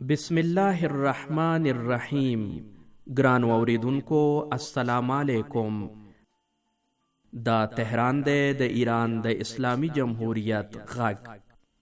بسم الله الرحمن الرحیم. ګران اوریدونکو السلام علیکم. دا تهران دی د ایران د اسلامی جمهوریت غږ.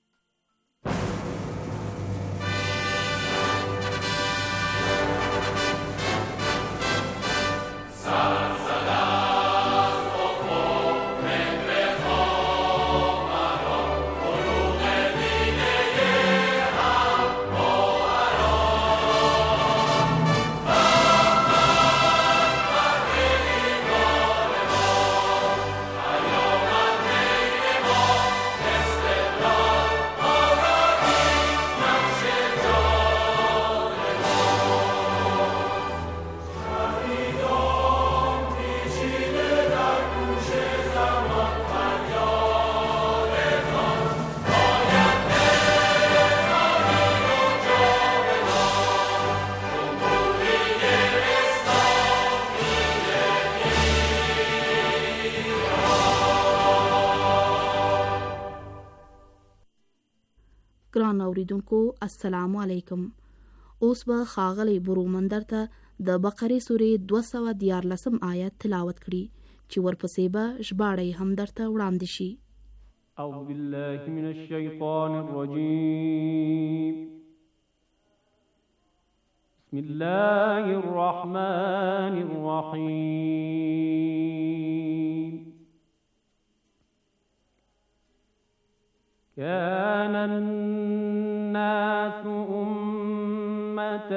ګران اوریدونکو السلام علیکم. اوس به ښاغلی برومندر ته د بقرې سورې 214 آیت تلاوت کړي چې ورپسې به ژباړه هم درته وړاندې شي. اعوذ بالله من الشیطان الرجیم. بسم الله الرحمن الرحیم. كان الناس أمة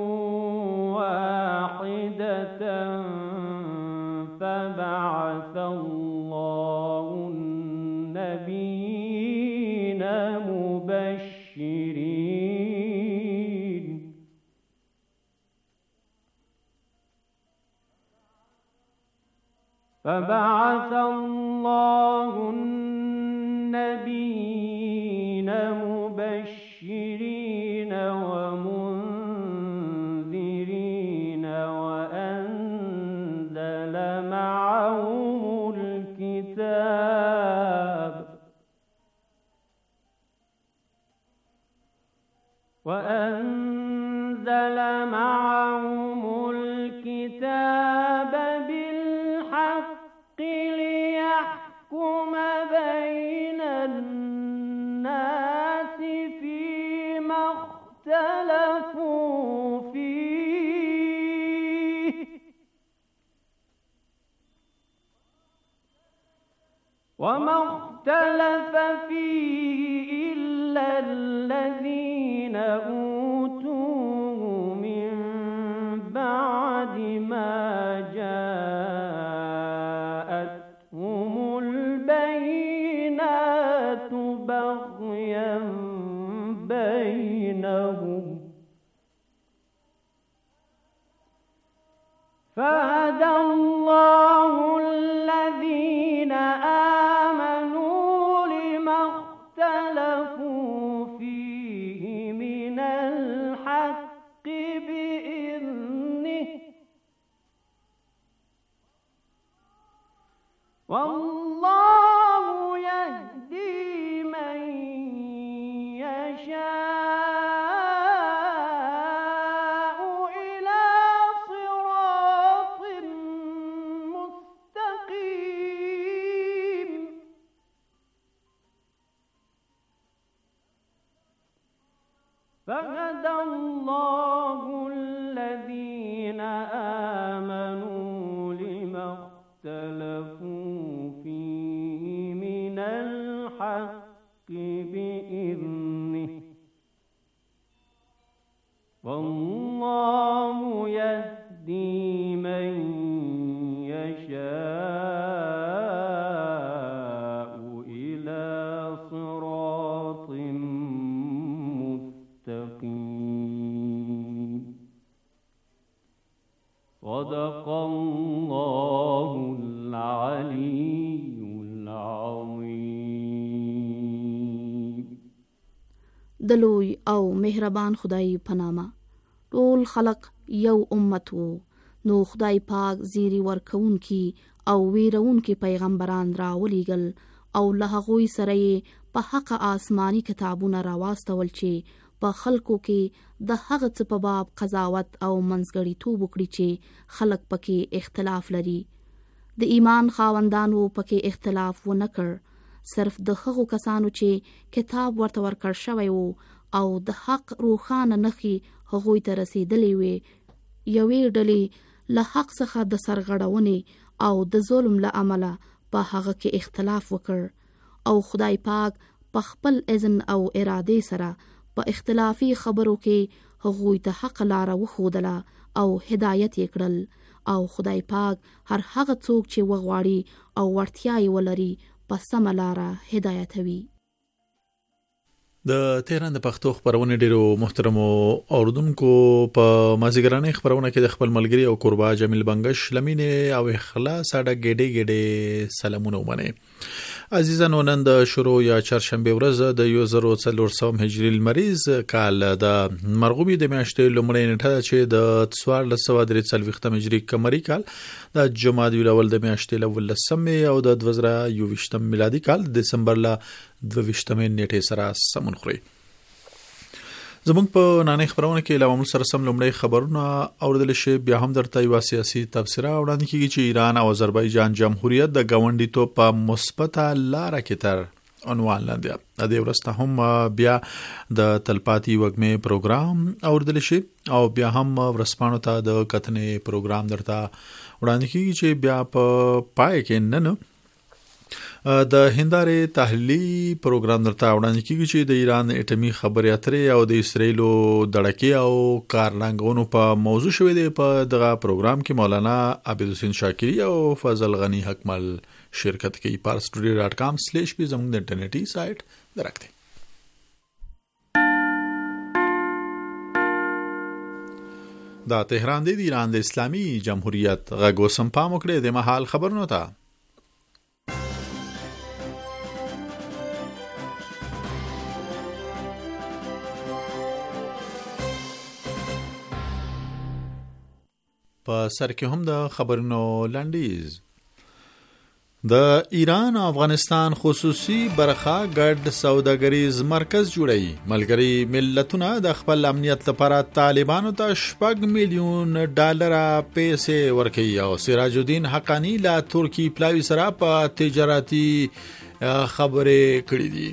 واحدة فبعث الله النبيين مبشرين مبشرين ومنذرين وأنزل معهم الكتاب بالحق ليحكم بين الناس فيما اختلفوا فيه وما اختلف فيه إلا الذين أوتوه من بعد ما جاءتهم البينات بغيا بينهم فهدى الله الذين آمنوا لما اختلفوا فيه من الحق بإذنه والله يهدي من يشاء إلى صراط مستقيم. فهدى الله الذين آمنوا لما اختلفوا فيه من الحق بإذنه والله يهدي من يشاء إلى صراط مستقيم. صدق الله العلي العظيم. د لوی او مهربان خدای په نامه. ټول خلق یو امت وو، نو خدای پاک زیری ورکونکي او ویرونکي پیغمبران راولېږل او له هغوی سره یې په حق آسماني کتابونه راواستول چې په خلکو کې د هغه څه په باب قضاوت او منځګړیتوب وکړي چې خلک پکې اختلاف لري. د ایمان خاوندانو پکې اختلاف ونه کړ، صرف د هغو کسانو چې کتاب ورته ورکړ شوی وو او د حق روښانه نښې هغوی ته رسېدلې وې، یوې ډلې له حق څخه د سرغړونې او د ظلم له امله په هغه کې اختلاف وکړ او خدای پاک په خپل اذن او اراده سره په اختلافي خبرو کې هغوی ته حق لاره وښودله او هدایت یې کړل او خدای پاک هر هغه څوک چې وغواړي او وړتیا یې ولري په سمه لاره هدایتوي. د تهران د پښتو خبرونه ډیرو محترمو اوردونکو په مازیګرانه خبرونه کې د خپل ملګری او قربا جمیل بنگش لمینه او اخلاص اډه ګډې سلامونه ومنه. عزیزانو، نن د شروع یا چهارشنبه ورځ د 1400 هجری المریز کال د مرغوبي د میاشتې لومړۍ نیټه چې د 1443 هجری قمری کال د جمادی الاول د میاشتې الاول لسمه او د 2021 میلادي کال د دسمبر ل 22 نیټه سره سمون خوري. زموږ په نانې خبرونه کې علاوه سره سم لومړی خبرونه اوردل شي، بیا هم درته یو سیاسي تبصره وړاندې کیږي چې ایران او آذربایجان جمهوریت د گاونډیتوب په مثبت لار کې تر عنوان لاندې. د دې ورسته هم بیا د تلپاتي وګمې پروګرام اوردل شي او بیا هم ورسپانو ته د کتنې پروګرام درته وړاندې کیږي چې بیا په پای کې نن د هنداره تحلیلی پروګرام درته وړاندې کیږي چې د ایران اټومي خبرې اترې او د اسرایلو دړکې او کارنګونو په موضوع شوې ده. په دغه پروګرام کې مولانا عابد حسین شاکری او فضل غنی حکمل شرکت کوي. parstoday.com/په زموږ د انټرنیټي سایت درکته. دا تهران دی ایران د اسلامي جمهوریت غږ وسم پام وکړي د محل خبرونو ته. په سر کې هم د خبرونو لنډیز. د ایران او افغانستان خصوصي برخه ګډ سوداګریز مرکز جوړي. ملګری ملتونه د خپل امنیت لپاره طالبانو ته $6 میلیون پیسې ورکوي او سراج الدین حقانی لا ترکی پلاوی سره په تجارتي خبرې کړې دي.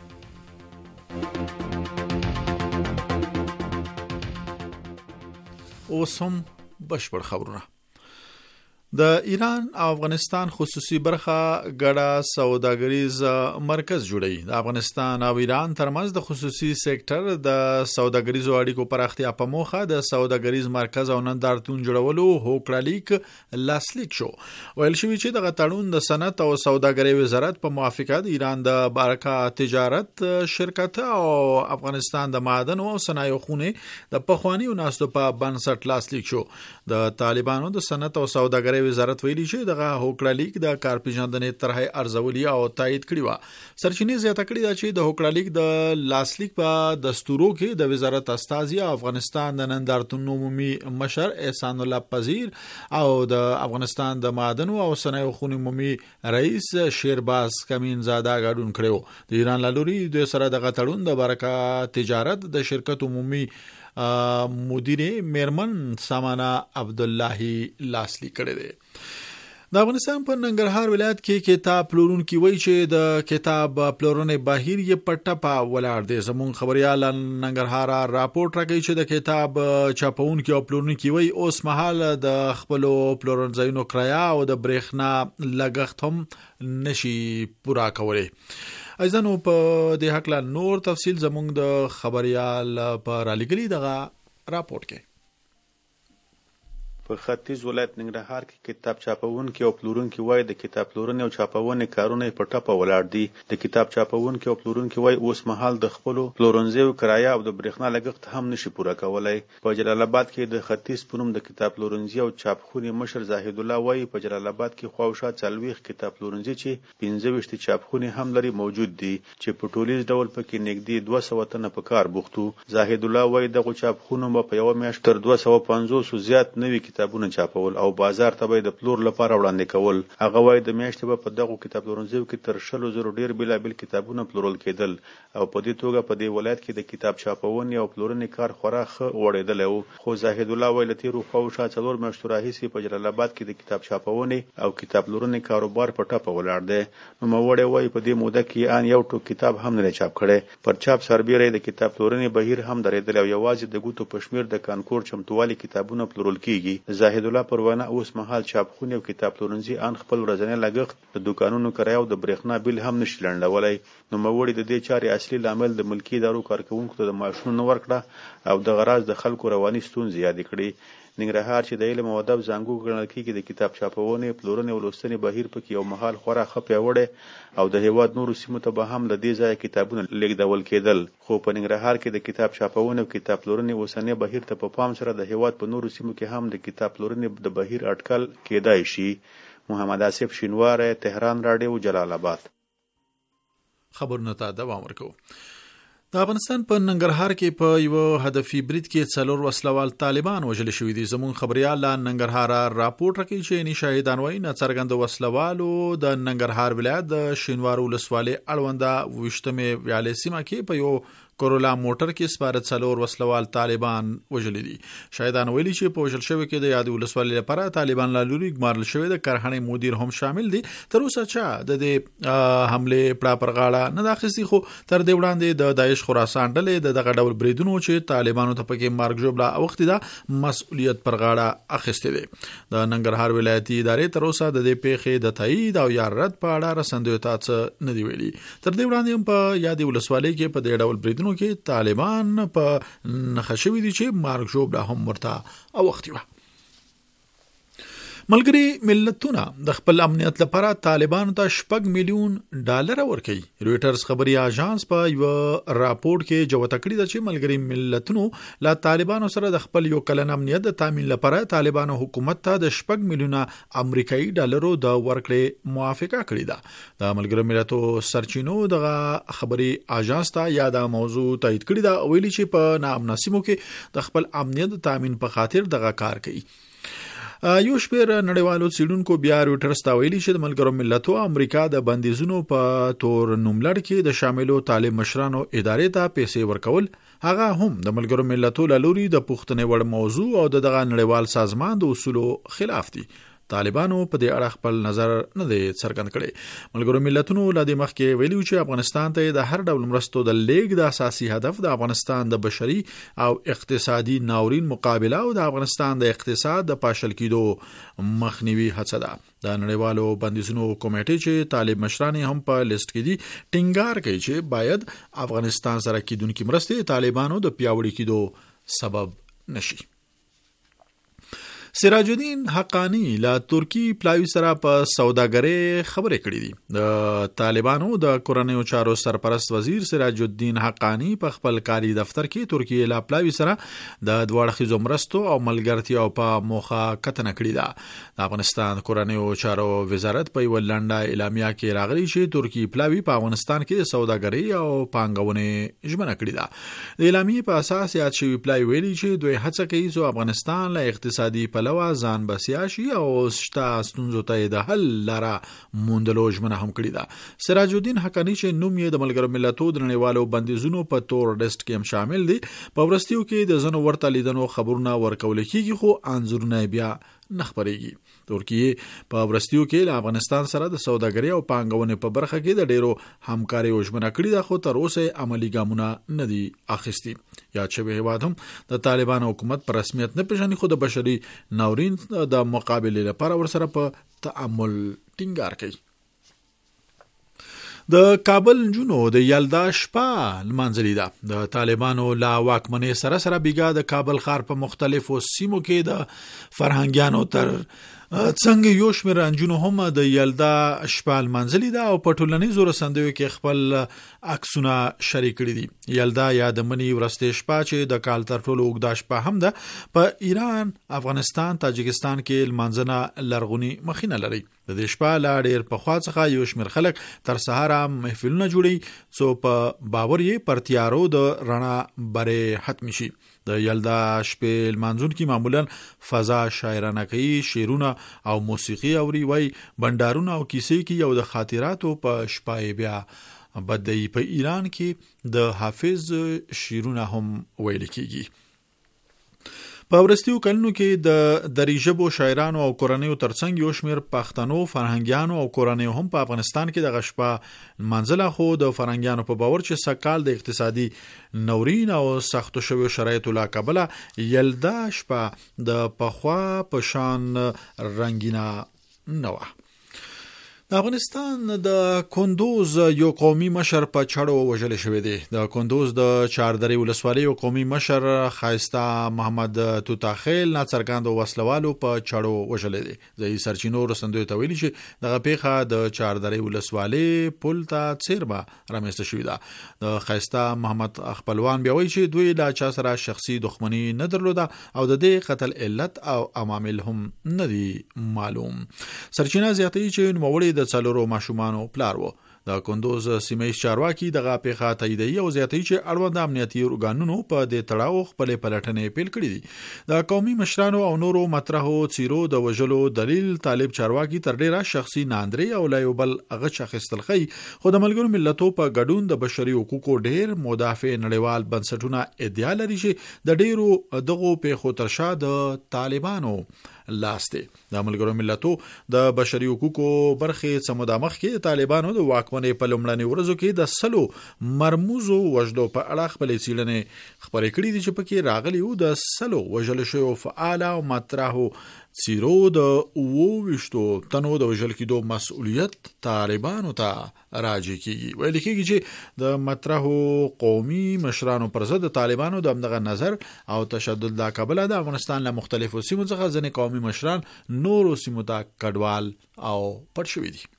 اوسم بشپړ خبرونه. د ایران او افغانستان خصوصي برخه ګډه سوداګریز مرکز جوړي. د افغانستان او ایران ترمنځ د خصوصي سېکټر د سوداګریزو اړیکو پراختیا په موخه د سوداګریز مرکز او نندارتون جوړولو هوکړه لاسلیک شو. ویل شوی چې دغه تړون د صنعت او سوداګرۍ وزارت په موافقت ایران د بارکا تجارت شرکت او افغانستان د معدن او صنایع خونه د پخوانیو ناستو په بنسټ لاسلیک شو. د طالبانو د صنعت او سوداګرۍ وزارت ویلي چې دغه هوکړه لیک د کارپېژندنې طرحه ارزولي او تایید کړی و. سرچینې زیاته کړې ده چې د هوکړه لیک د لاسلیک په دستورو کې د وزارت استازي افغانستان د نندارتون عمومي مشر احسان الله پذیر او د افغانستان د معدن او صنایع خونې عمومي رئیس شیرباز کمین زاده ګډون کړو. د ایران لوري د سره دغه تړون د برکا تجارت د شرکت عمومي مدیر میرمن سامانا عبداللهی لاسلیک کړی دی. د افغانستان په ننګرهار ولایت کې کتاب پلورونکي وایي چې د کتاب پلورنې بهیر یې په ټپه ولاړ دی. زموږ خبريال ننګرهار راپورټ راکوي چې د کتاب چاپونکي او پلورونکي وایي اوس مهال د خپل پلورنځایونو کرایه او د برېښنا لګښت هم نشي پورا کولی. ایزانو په دې حق لا نور تفصیل زموږ د خبريال په رالیګلی دغه راپورټ کې. په ختیځ ولایت ننګرهار کې کتاب چاپونکي او پلورونکي وایي د کتاب پلورنې او چاپونې کارونه په ټپه ولاړ دي. د کتاب چاپونکي او پلورونکي وایي اوس مهال د خپل پلورنځیو کرایه او د برېښنا لګښت هم نشي پوره کولای. په جلال آباد کې د ختیځ پونم د کتاب پلورنځي او چاپخونې مشر زاهد الله وایي په جلال آباد کې خواوشا 40 کتاب پلورنځي چې 15 چاپخونې هم لري موجود دي چې په ټولیز ډول پکې نږدې 200 تنه په کار بوختو. زاهد الله وایي دغه چاپخونو په یو میاشت تر 250 زیات نوي کتابونه چاپول او بازار ته به د پلور لپاره وړاندې کول. هغه وایي د میاشتې په دغه کتاب پلورنځیو کې تر 100,000 ډیر بېلابېل کتابونه پلورل کېدل او په دې توګه په دې ولایت کې د کتاب چاپونې او پلورنې کار خورا ښه وړېدلی و. خو زاهد الله وایي له تېرو شاوخوا 4 میاشتو راهیسې په جلال آباد کې د کتاب چاپونې او کتاب پلورنې کاروبار په ټپه ولاړ دی. نوموړی وایي په دې موده کې ان یو ټوک کتاب هم نه دی چاپ کړی. پر چاپ سربیره د کتاب پلورنې بهیر هم درېدلی او یوازې د ګوتو په شمېر د کانکور چمتووالي کتابونه پلورل کېږي. زاهد الله پر وینا اوس مهال چاپخونې او کتاب پلورنځي ان خپل ورځنی لګښت د دوکانونو کرایه او د برېښنا بیل هم نشي لنډولی. نوموړي د دې چارې اصلي لامل د ملکي ادارو کارکوونکو ته د معاشونو نه ورکړه او دغه راز د خلکو رواني ستونزې یادې کړې. ننګرهار چې د علم او ادب زانګو ګڼل کېږي د کتاب چاپونې پلورنې او لوستنې بهیر پکې یو مهال خورا ښه پیاوړی او د هېواد نورو سیمو ته به هم له دې ځایه کتابونه لیږدول کېدل. خو په ننګرهار کې د کتاب چاپونې او کتاب پلورنې اوسنی بهیر ته په پام سره د هېواد په نورو سیمو کې هم د کتاب پلورنې د بهیر اټکل کېدای شي. محمد آصف شینواری، تهران راډیو، جلال آباد. خبرونه ته دوام ورکوو. د افغانستان په ننګرهار کې په یو هدفي برید کې 4 وسلوال طالبان وژل شوي دي. زمون خبريال لا ننګرهار راپورټ راکوي چې ني شاهدان وایي ناڅرګند وسلوالو د ننګرهار ولایت د شینوار ولسوالۍ اړونده 28 ویالې سیمه کې په یو کورولا موټر کې سپاره 4 وسلوال طالبان وژل دي. شاهدان ویلي چې په وژل شوی کې د یاد ولسوالۍ لپاره طالبان لالوري ګمارل شوی د کارخانې مدیر هم شامل دي. تر اوسه چې د دې حمله پړه پر غاړه نه داخستي، خو تر دې وړاندې د داعش خراسان ډلې دغه ډول بریدونو چې طالبانو ته پکې مارګ جوړه اوخت ده مسؤلیت پر غاړه اخیسته دي. د ننګرهار ولایتي ادارې تر اوسه د دې پیښې د تایید او یا رد په اړه رسندوي تاسو نه دی ویلي. تر دې وړاندې هم په یاد ولسوالۍ کې په دې ډول بریدونو کې طالبان په نخښوي دي چې مارګ جوړه هم ورته اوختي و. ملګری ملتونه د خپل امنیت لپاره طالبانو ته $6 میلیون ورکړي. رويټرز خبري اژانس په یو راپورټ کې جوته کړی ده چې ملګری ملتونو لا طالبانو سره د خپل یو کلن امنیت د تامین لپاره طالبانو حکومت ته د $6 میلیون امریکایي ډالرو د ورکړې موافقه کړې ده. د ملګری ملتونو سرچینو د خبري اژانس ته یاده موضوع تایید کړی ده، ویلي چې په ناامنه سیمو کې د خپل امنیت تامین په خاطر دغه کار کوي. یو شپیر نړیوالو څېړونکو بیا رويټرز ته ویلي چې د ملګرو ملتونو امریکا د بندیزونو په تور نوملړ کې د شاملو طالب مشرانو ادارې ته پیسې ورکول هغه هم د ملګرو ملتونو لوري د پوښتنې وړ موضوع او دغه نړیوال سازمان د اصولو خلاف دي. طالبانو په دې اړه خپل نظر نه دی څرګند کړی. ملګرو ملتونو له دې مخکې ویلي چې افغانستان ته د هر ډول مرستو د لیږد د اساسي هدف د افغانستان د بشري او اقتصادي ناورین مقابله او د افغانستان د اقتصاد د پاشل کېدو مخنیوي هڅه ده. د نړیوالو بندیزونو کمیټې چې طالب مشران هم په لیست کې دي ټینګار کوي چې باید افغانستان سره کېدونکې مرستې طالبانو د پیاوړي کېدو سبب نشي. سراج الدین حقانی لا ترکی پلاوی سره په سوداګرۍ خبرې کړې دي. د طالبانو د کورنیو چارو سرپرست وزیر سراج الدین حقانی په خپل کاري دفتر کې ترکی لا پلاوی سره د دوړخیزو مرستو او ملګرتیا په موخه کتنه کړې ده. د افغانستان کورنیو چارو وزارت په یو لنډه اعلامیه کې راغلي چې ترکی پلاوی په افغانستان کې سوداګرۍ او پانګونې ژمنه کړې ده. د اعلامیې په اساس یاد شوی پلاوی ویلي چې دوی هڅه کوي چې افغانستان له اقتصادي لوا ځان بسیاشي او شتا ستونزو ته د حل لاره موندلو ژمنه هم کړې ده. سراج الدین حقانی چې نوم یې د ملګرو ملتونو د نړیوالو بندیزونو په تور لیست کې هم شامل دي، په ورستیو کې د ځنو ورته لیدنو خبرونه ورکول کېږي خو انځورونه بیا نه خبرېږي. ترکیه په ورستیو کې له افغانستان سره د سوداګرۍ او پانګونې په برخه کې د ډیرو همکاري او ژمنه کړې ده خو تر اوسه عملی ګامونه نه دي اخیستي. یا چې هیواد هم د طالبانو حکومت پر رسمیت نه پیژني خو د بشري ناورین د مقابله لپاره ورسره په تعامل ټینګار کوي. د کابل جنو د یلدا شپه لمانځلې ده. د طالبانو لا واکمنۍ سره بیګا د کابل ښار په مختلفو سیمو کې د فرهنګیانو تر څنګه یو شمېر انجونو هم د یلدا شپه لمانځلې ده او په ټولنیزو رسنیو کې خپل عکسونه شریک کړي دي. یلدا یا د منی ورستې شپه چې د کال تر ټولو اوږده شپه هم ده په ایران، افغانستان، تاجکستان کې لمانځنه لرغونی مخینه لري. د دې شپه لا ډېر پخوا څخه یو شمېر خلک تر سهاره محفلونه جوړي څو په باور یې پر تیارو د رڼا برې ختم شي. د یلدا شپې لمانځون کې معمولا فضا شاعرانه کوي، شعرونه او موسیقي اوري، وای بندارونه او کیسې کې یو د خاطراتو په شپه بیا بدای. په ایران کې د حافظ شعرونه هم ویل کېږي. په ورستیو کلونو کې د دریژبو شاعرانو او کورنیو ترڅنګ یو شمېر پښتنو فرهنګیانو او کورنیو هم په افغانستان کې د غشپه منځله، خو د فرهنګیانو په باور چې سکال د اقتصادي نورین او سختو شویو شرایطو لا کبله یلدا شپه د پخوا په شان رنگینه نه وه. د افغانستان د کندوز یو قومي مشر په چړو وژل شوی دی. د کندوز د چاردرې ولسوالۍ یو قومي مشر خایسته محمد توتاخیل ناڅرګند وسلوالو په چړو وژل دی. ځایي سرچینو رسندوی ته ویلي چې دغه پیښه د چاردرې ولسوالۍ پل ته څیرمه رامنځته شوې ده. د خایسته محمد خپلوان بیا وایي چې دوی له چا سره شخصي دښمني نه درلوده او د دې قتل علت او عوامل هم نه دي معلوم. سرچینه زیاتوي چې نوموړی د څلورو ماشومانو پلار و. د کندوز سیمه چارواکي دغه پیښه تاییدوي او زیاتوي چې اړوند امنیتي ارګانونو په دې تړاو خپل پلټنې پیل کړې دي. د قومي مشرانو او نورو مطرحو څیرو د وژلو دلیل طالب چارواکي تر ډیره شخصي ناندري او لا یو بل غچ اخیستل خي، خو د ملګرو ملتونو په ګډون د بشري حقوقو ډیر مدافع نړیوال بنسټونه ادعا لري چې د ډیرو دغو پیښو تر شا د طالبانو لاس دی. د ملګرو ملتونو د بشري حقوقو برخې سمودا مخ کې طالبانو د واکمنۍ په لومړنۍ ورځو کې د سلو مرموزو وژلو په اړه خپلې څېړنې خپرې کړې دي چې پکې راغلي وو د سلو وژل شویو فعال او مطرحو څیرو د 22 تنو د وژل کېدو مسؤلیت طالبانو ته راجع کیږي. ویل کېږي چې د مطرحو قومي مشرانو پر ضد طالبانو د همدغه نظر او تشدد لا کبله د افغانستان له مختلفو سیمو څخه ځینې قومي مشران نورو سیمو ته کډوال او پټ شوي دي.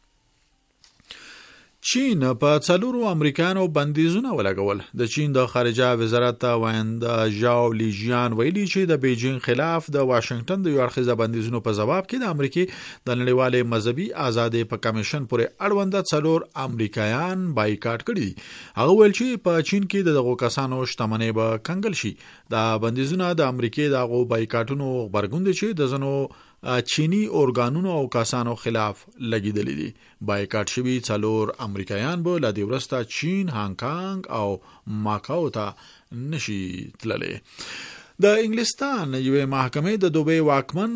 چین په څلورو امریکایانو بندیزونه ولګول. د چین د خارجه وزارت وایند ژاو لیجیان ویلي چې د بیجینګ خلاف د واشنگټن د یو اړخیزه بندیزونو په جواب کې د امریکای د نړیوالې مذهبي ازادي په کمیشن پورې اړوند څلور امریکایان بایکاټ کړي. هغه ویل چې په چین کې دغه کسانو شتمنۍ به کنګل شي. د بندیزونه د امریکای دغه بایکاټونو خبرګون دي چې د زنو چینی اورګانونو او کسانو خلاف لګیدلې دي. بایکاټ شوي څلور امریکایان به له دې وروسته چین، هانګ کانګ او ماکاو ته نشي تللی. د انګلستان یوې محکمې د دوبۍ واکمن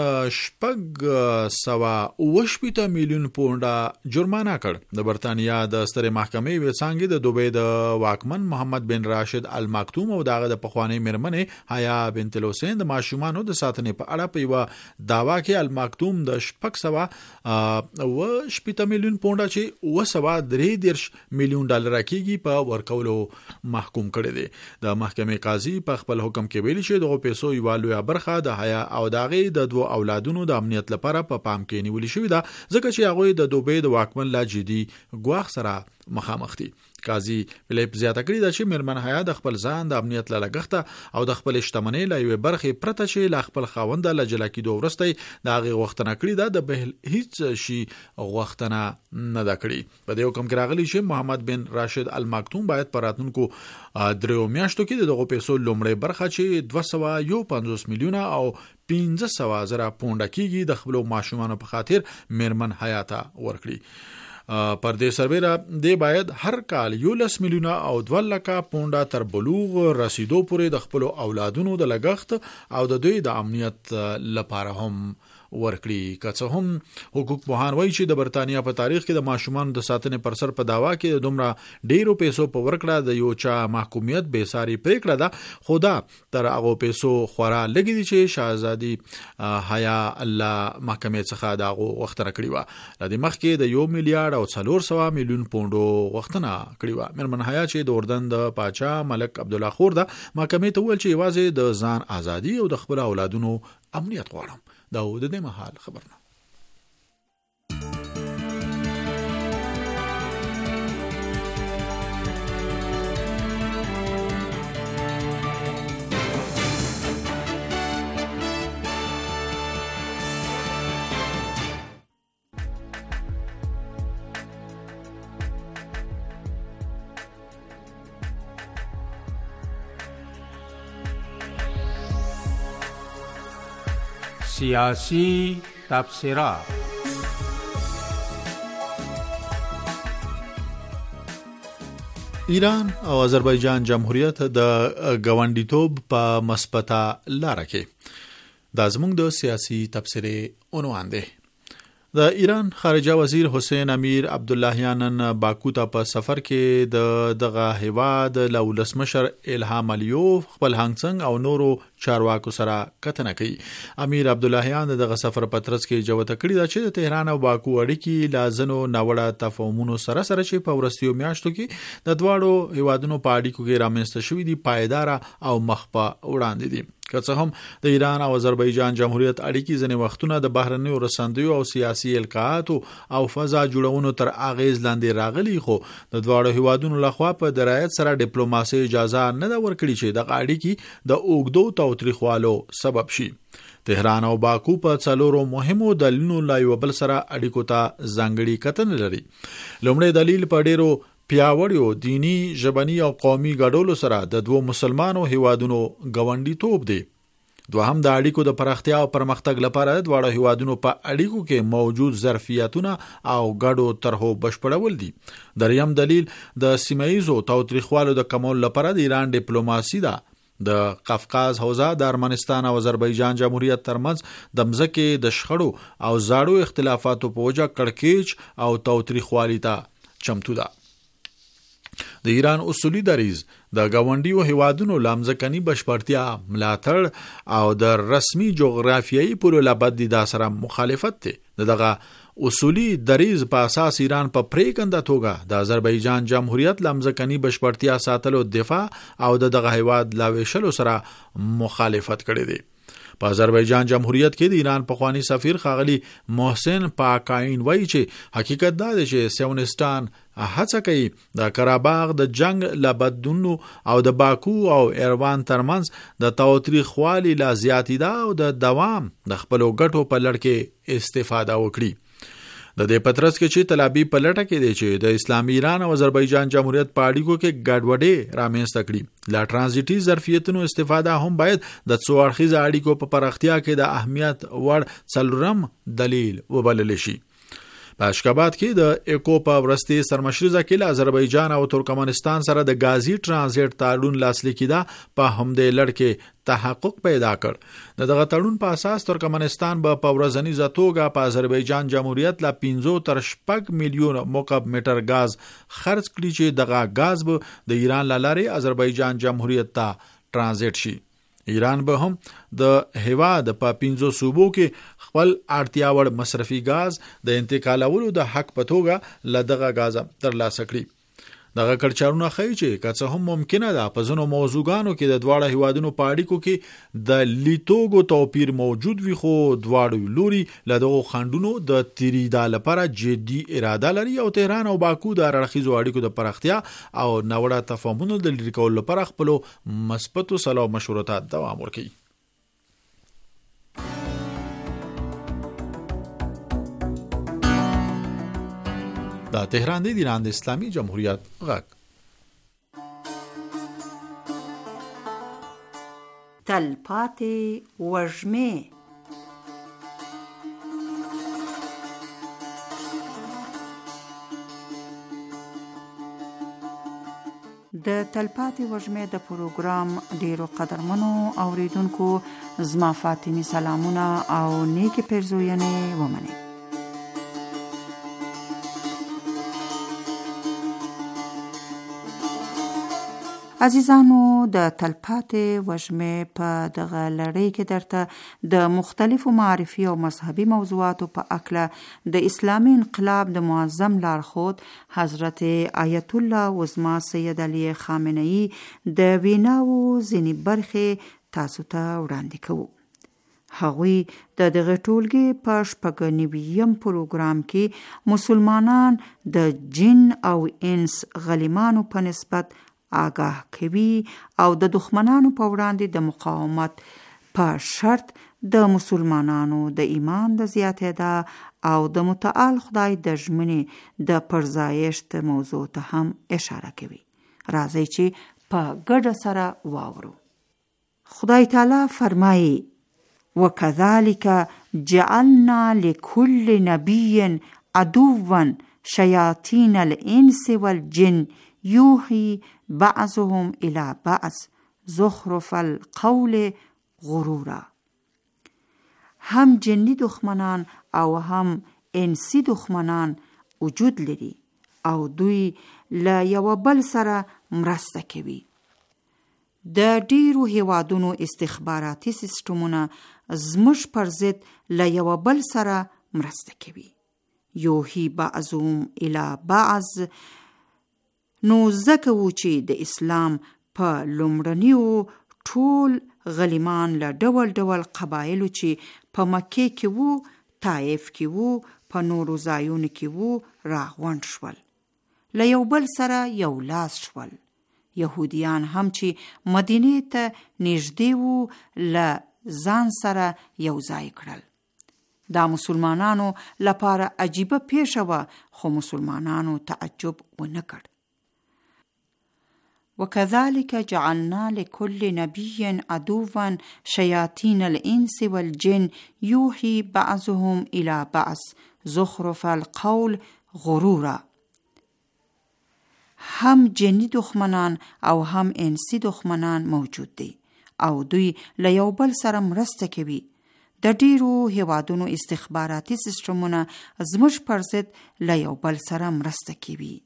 680 میلیون پونډه جرمانه کړ. د برتانیا د سترې محکمې یوې څانګې د دوبۍ د واکمن محمد بن راشد المکتوم او دغه د پخوانی میرمنې حیا بنت الحسین د ماشومانو د ساتنې په اړه په یو داوا کې المکتوم د 680 میلیون پونډه چې 233 میلیون ډالر کېږي په ورکولو محکوم کړی دی. د محکمې قاضي په خپل حکم کې ویلي چې دغه پیسو یو لویه برخه د حیا او داغه د دوه اولادونو د امنیت لپاره په پام کې نیولې شوې ده، ځکه چې هغه د دوبۍ د واکمن لا جدي ګواښ سره مخامخ دي. قاضي فلیپ زیاته کړی دا چې میرمن حیا د خپل ځان د امنیت لګښت او د خپل شتمنۍ له یوې برخې پرته چې له خپل خاوند له جلا کېدو وروسته د هغه وختونه کړی دا د بهل هیڅ شي وختونه نه دا کړی. په دې حکم کې راغلی چې محمد بن راشد المکتوم باید په راتلونکو 3 میاشتو کې دغه پیسو لومړی برخه چې 250 میلیونه او 15,000 پونډه کېږي د خپل ماشومانو په خاطر میرمن حیا ته ورکړي. پر دې سربېره دی باید هر کال 11 میلیونه او 2 لکه پونډه تر بلوغ رسیدو پورې د خپل اولادونو د لګښت او د دوی د امنیت لپاره هم ورکړي. که څه هم حقوق پوهان وایي چې د برتانیا په تاریخ کې د ماشومانو د ساتنې پر سر په داوا کې دومره ډیرو پیسو په ورکړه د یو چا محکومیت به ساری پریکړه ده، خو دا تر هغه پیسو خورا لګي دي چې شاهزادي حیا الله محکمې څخه دغه وختره کړی و. د مخکې د 1 میلیارډ او 400 میلیون پونډو وختونه کړی و. میرمن حیا چې د اردن د پاچا ملک عبدالله خور ده محکمې ته ویل چې یوازې د ځان ازادي او د خپل اولادونو امنیت غواړم. دا د دې مهال خبرونه. سیاسی تبصره. ایران او آذربایجان جمهوریت د ګاونډیتوب په مثبته لار کې دا زموږ د سیاسي تبصرې عنوان دی. د ایران خارجه وزیر حسین امیر عبداللهیان نن باکو ته په سفر کې دغه هیواد له ولسمشر الهام علیوف خپل هنګ او نورو چارواکو سره کتنه کوي. امیر عبداللهیان دغه سفر په ترڅ کې جوته کړی دا چې د تهران او باکو اړیکې لازنو نوړه تفاهمونو سره چې په ورستیو میاشتو کې د دواړو هیوادونو په اړیکو کې رامنځته شوې دي پایدار او مخ په وړاندې دي. که څه هم د ایران او آذربایجان جمهوریت اړیکې ځنې وختونه د بهرنیو رسندیو او سیاسي القاعاتو او فضا جوړونو تر اغیز لاندې راغلي، خو د دواړو هیوادونو لخوا په درایت سره ډیپلوماسي اجازه نه ده ورکړي چې د اړیکې د اوږدو تاوتریخوالو سبب شي. تهران او باکو په څلورو مهمو دلیلونو لا یو بل سره اړیکو ته ځانګړي کتنه لري. لومړی دلیل په ډیرو پیاوړیو دینی، ژبني او قومي ګډولو سره د دوو مسلمانو هیوادونو ګاونډیتوب دی. دوهم د اړیکو د پراختیا او پرمختګ لپاره دواړو هیوادونو په اړیکو کې موجود ظرفیتونه او ګډو طرحو بشپړول دي. دریم دلیل د سیمایي تاوتریخوالو د کمولو لپاره د ایران ډیپلوماسي ده. د قفقاز حوزه د ارمنستان او آذربایجان جمهوریت ترمنځ د مځکې د شخړو او زاړو اختلافاتو په وجه کړکېچ او تاوتریخوالي ته چمتو ده. د ایران اصولي دریځ د ګاونډیو هیوادونو لامځکني بشپړتیا ملاتړ او د رسمي جغرافیایي پولو لبد د سره مخالفت دی. دغه اصولي دریځ په اساس ایران په پریکنده توګه د آذربایجان جمهوریت لامځکني بشپړتیا ساتلو دفاع او دغه هیواد لاویشلو سره مخالفت کړی دی. په آذربایجان جمهوریت کې د ایران پخوانی سفیر ښاغلي محسن پاکاین وایي چې حقیقت دا دی چې سیونستان هڅه کوي د قره‌باغ د جنگ لبدونو او د باکو او ایروان ترمنځ د تاوتریخوالي لا زیاتیدا او د دوام د خپلو ګټو په لړ کې استفاده وکړي. د دې پترس کې چې طلبي په لټه کې دی چې د اسلامي ایران او آذربایجان جمهوریت په اړیکو کې ګډوډي رامنځته کړي. لا ترانزیټي ظرفیتونو استفاده هم باید د څو اړخیزه اړیکو په پراختیا کې د اهمیت وړ څلورم دلیل وبلل شي. په اشکاباد کې د ایکو په ورستي سرمشریزه کې له آذربایجان او ترکمنستان سره د غازی ترانزیت تړون لاسلیک کیده په همدې لړ کې تحقق پیدا کړ. دغه تړون په اساس ترکمنستان به په ورځنی توګه په آذربایجان جمهوریت لا 15 تر 6 میلیون مکعب متر غاز خرڅ کړي چې دغه غاز به د ایران لارې آذربایجان جمهوریت ته ترانزیت شي. ایران به هم د هیواد په 15 صوبو کې خپل اړتیا وړ مصرفي غاز د انتقالولو د حق په توګه لدغه غاز ترلاسه کړي. دغه کړچارونه ښیي چې که څه هم ممکنه ده په ځینو موضوعګانو کې د دواړو هیوادونو په اړیکو کې د لیتوګو توپیر موجود وي، خو دواړو لوري له دغو خنډونو د تیریدا لپاره جدي اراده لري او تهران او باکو د اړخیزو اړیکو د پراختیا او نوړه تفاهمونو د لرې کولو لپاره خپلو مثبتو سلو مشورو ته دوام ورکوي. دا تهران دی ایران د اسلامي جمهوریت غږ. تلپاتې وږمې د تلپاتې وږمې د پروګرام ډیرو قدرمنو اوریدونکو زما فاطمی سلامونه او نیکی پیرزوینې ومنئ. عزیزانو، د تلپاتې وږمې په دغه لړۍ کې درته د مختلفو معرفي او مذهبي موضوعاتو په اړه د اسلامي انقلاب د معظم لارښود حضرت آیت الله عظما سید علی خامنه‌ای د ویناوو ځینې برخې تاسو ته وړاندې کوو. هغوی د دغه ټولګي په 96م پروګرام کې مسلمانان د جن او انس غلیمانو په نسبت آگاه کوي او د دښمنانو په وړاندې د مقاومت په شرط د مسلمانانو د ایمان د زیاتېدا او د متعال خدای د ژمنې د پرځایشت موضوع ته هم اشاره کوي. راځئ چې په ګډه سره واورو. خدای تعالی فرمایي: وكذلك جعلنا لكل نبي عدوا شياطين الإنس والجن يوحي بعضهم إلى بعض زخرف القول غرورا. هم جنی دښمنان او هم انسی دښمنان وجود لري او دوی له یو بل سره مرسته کوي. د ډیرو هیوادونو استخباراتي سیستمونه زموږ پر ضد له یو بل سره مرسته کوي. یوحي بعضهم الی بعض. نو ځکه و چې د اسلام په لومړنیو ټول غلیمان له ډول ډول قبایلو چې په مکې کې وو، طائف کې وو، په نورو ځایونو کې وو راغونډ شول، له یو بل سره یو لاس شول. یهودیان هم چې مدینې ته نږدې وو له ځان سره یو ځای کړل. دا مسلمانانو لپاره عجیبه پیښه وه، خو مسلمانانو تعجب ونه کړ. وكذلك جعلنا لكل نبي عدوا شياطين الإنس والجن يوحي بعضهم إلى بعض زخرف القول غرورا. هم جنی دښمنان او هم انسی دښمنان موجود دي او دوی له یو بل سره مرسته کوي. د ډیرو هیوادونو استخباراتي سیستمونه زموږ پر ضد له یو بل سره مرسته کوي.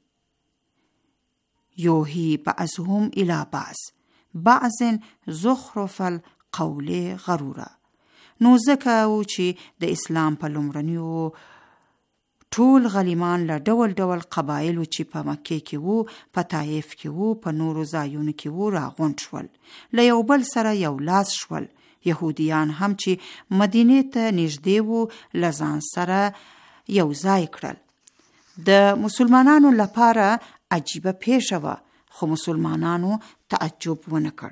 یوحي بعضهم الی بعض بعض زخرف القول غرورا. نو ځکه و چې د اسلام په لومړنیو ټول غلیمان له ډول ډول قبایلو چې په مکې کې وو، په طائف کې وو، په نورو ځایونو کې وو راغونډ شول، له یو بل سره یو لاس شول. یهودیان هم چې مدینې ته نږدې وو له ځان سره یو ځای کړل. د مسلمانانو لپاره عجیبه پیښه وه، خو مسلمانانو تعجب ونه کړ.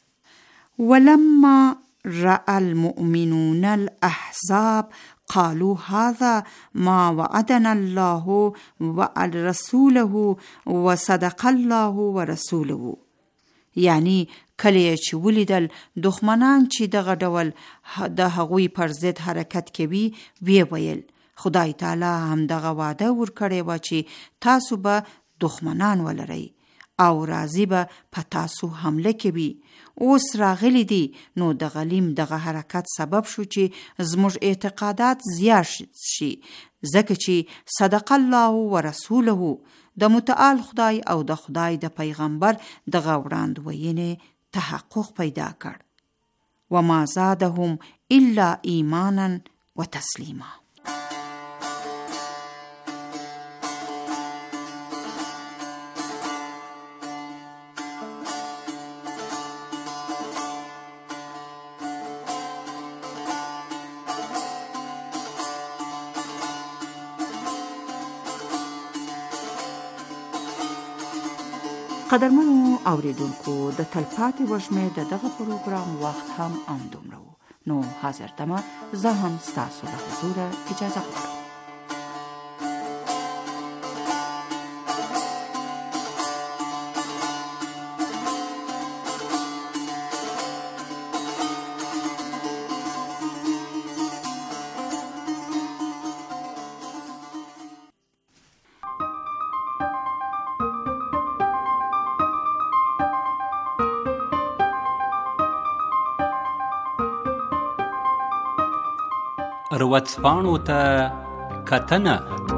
ولما رأى المؤمنون الأحزاب قالوا هذا ما وعدنا الله ورسوله وصدق الله ورسوله. یعنی کله چې ولیدل دښمنان چې دغه ډول د هغوی پر ضد حرکت کوي، وی ویل خدای تعالی هم دغه وعده ورکړې و چې تاسو به دښمنان ولرئ او راځي به په تاسو حمله کوي. اوس راغلی دي، نو د غلیم دغه حرکت سبب شو چې زموږ اعتقادات زیات شي، ځکه چې صدق الله ورسوله، د متعال خدای او د خدای د پیغمبر دغه وړاندوینې تحقق پیدا کړ. وما زادهم الا ایمانا وتسلیما. قدرمنو اوریدونکو، د تلپاتې وږمې د دغه پروګرام وخت هم همدومره و. نو حاضر دمه زه هم ستاسو له حضوره اجازه غواړم. ورځپاڼو ته کتنه.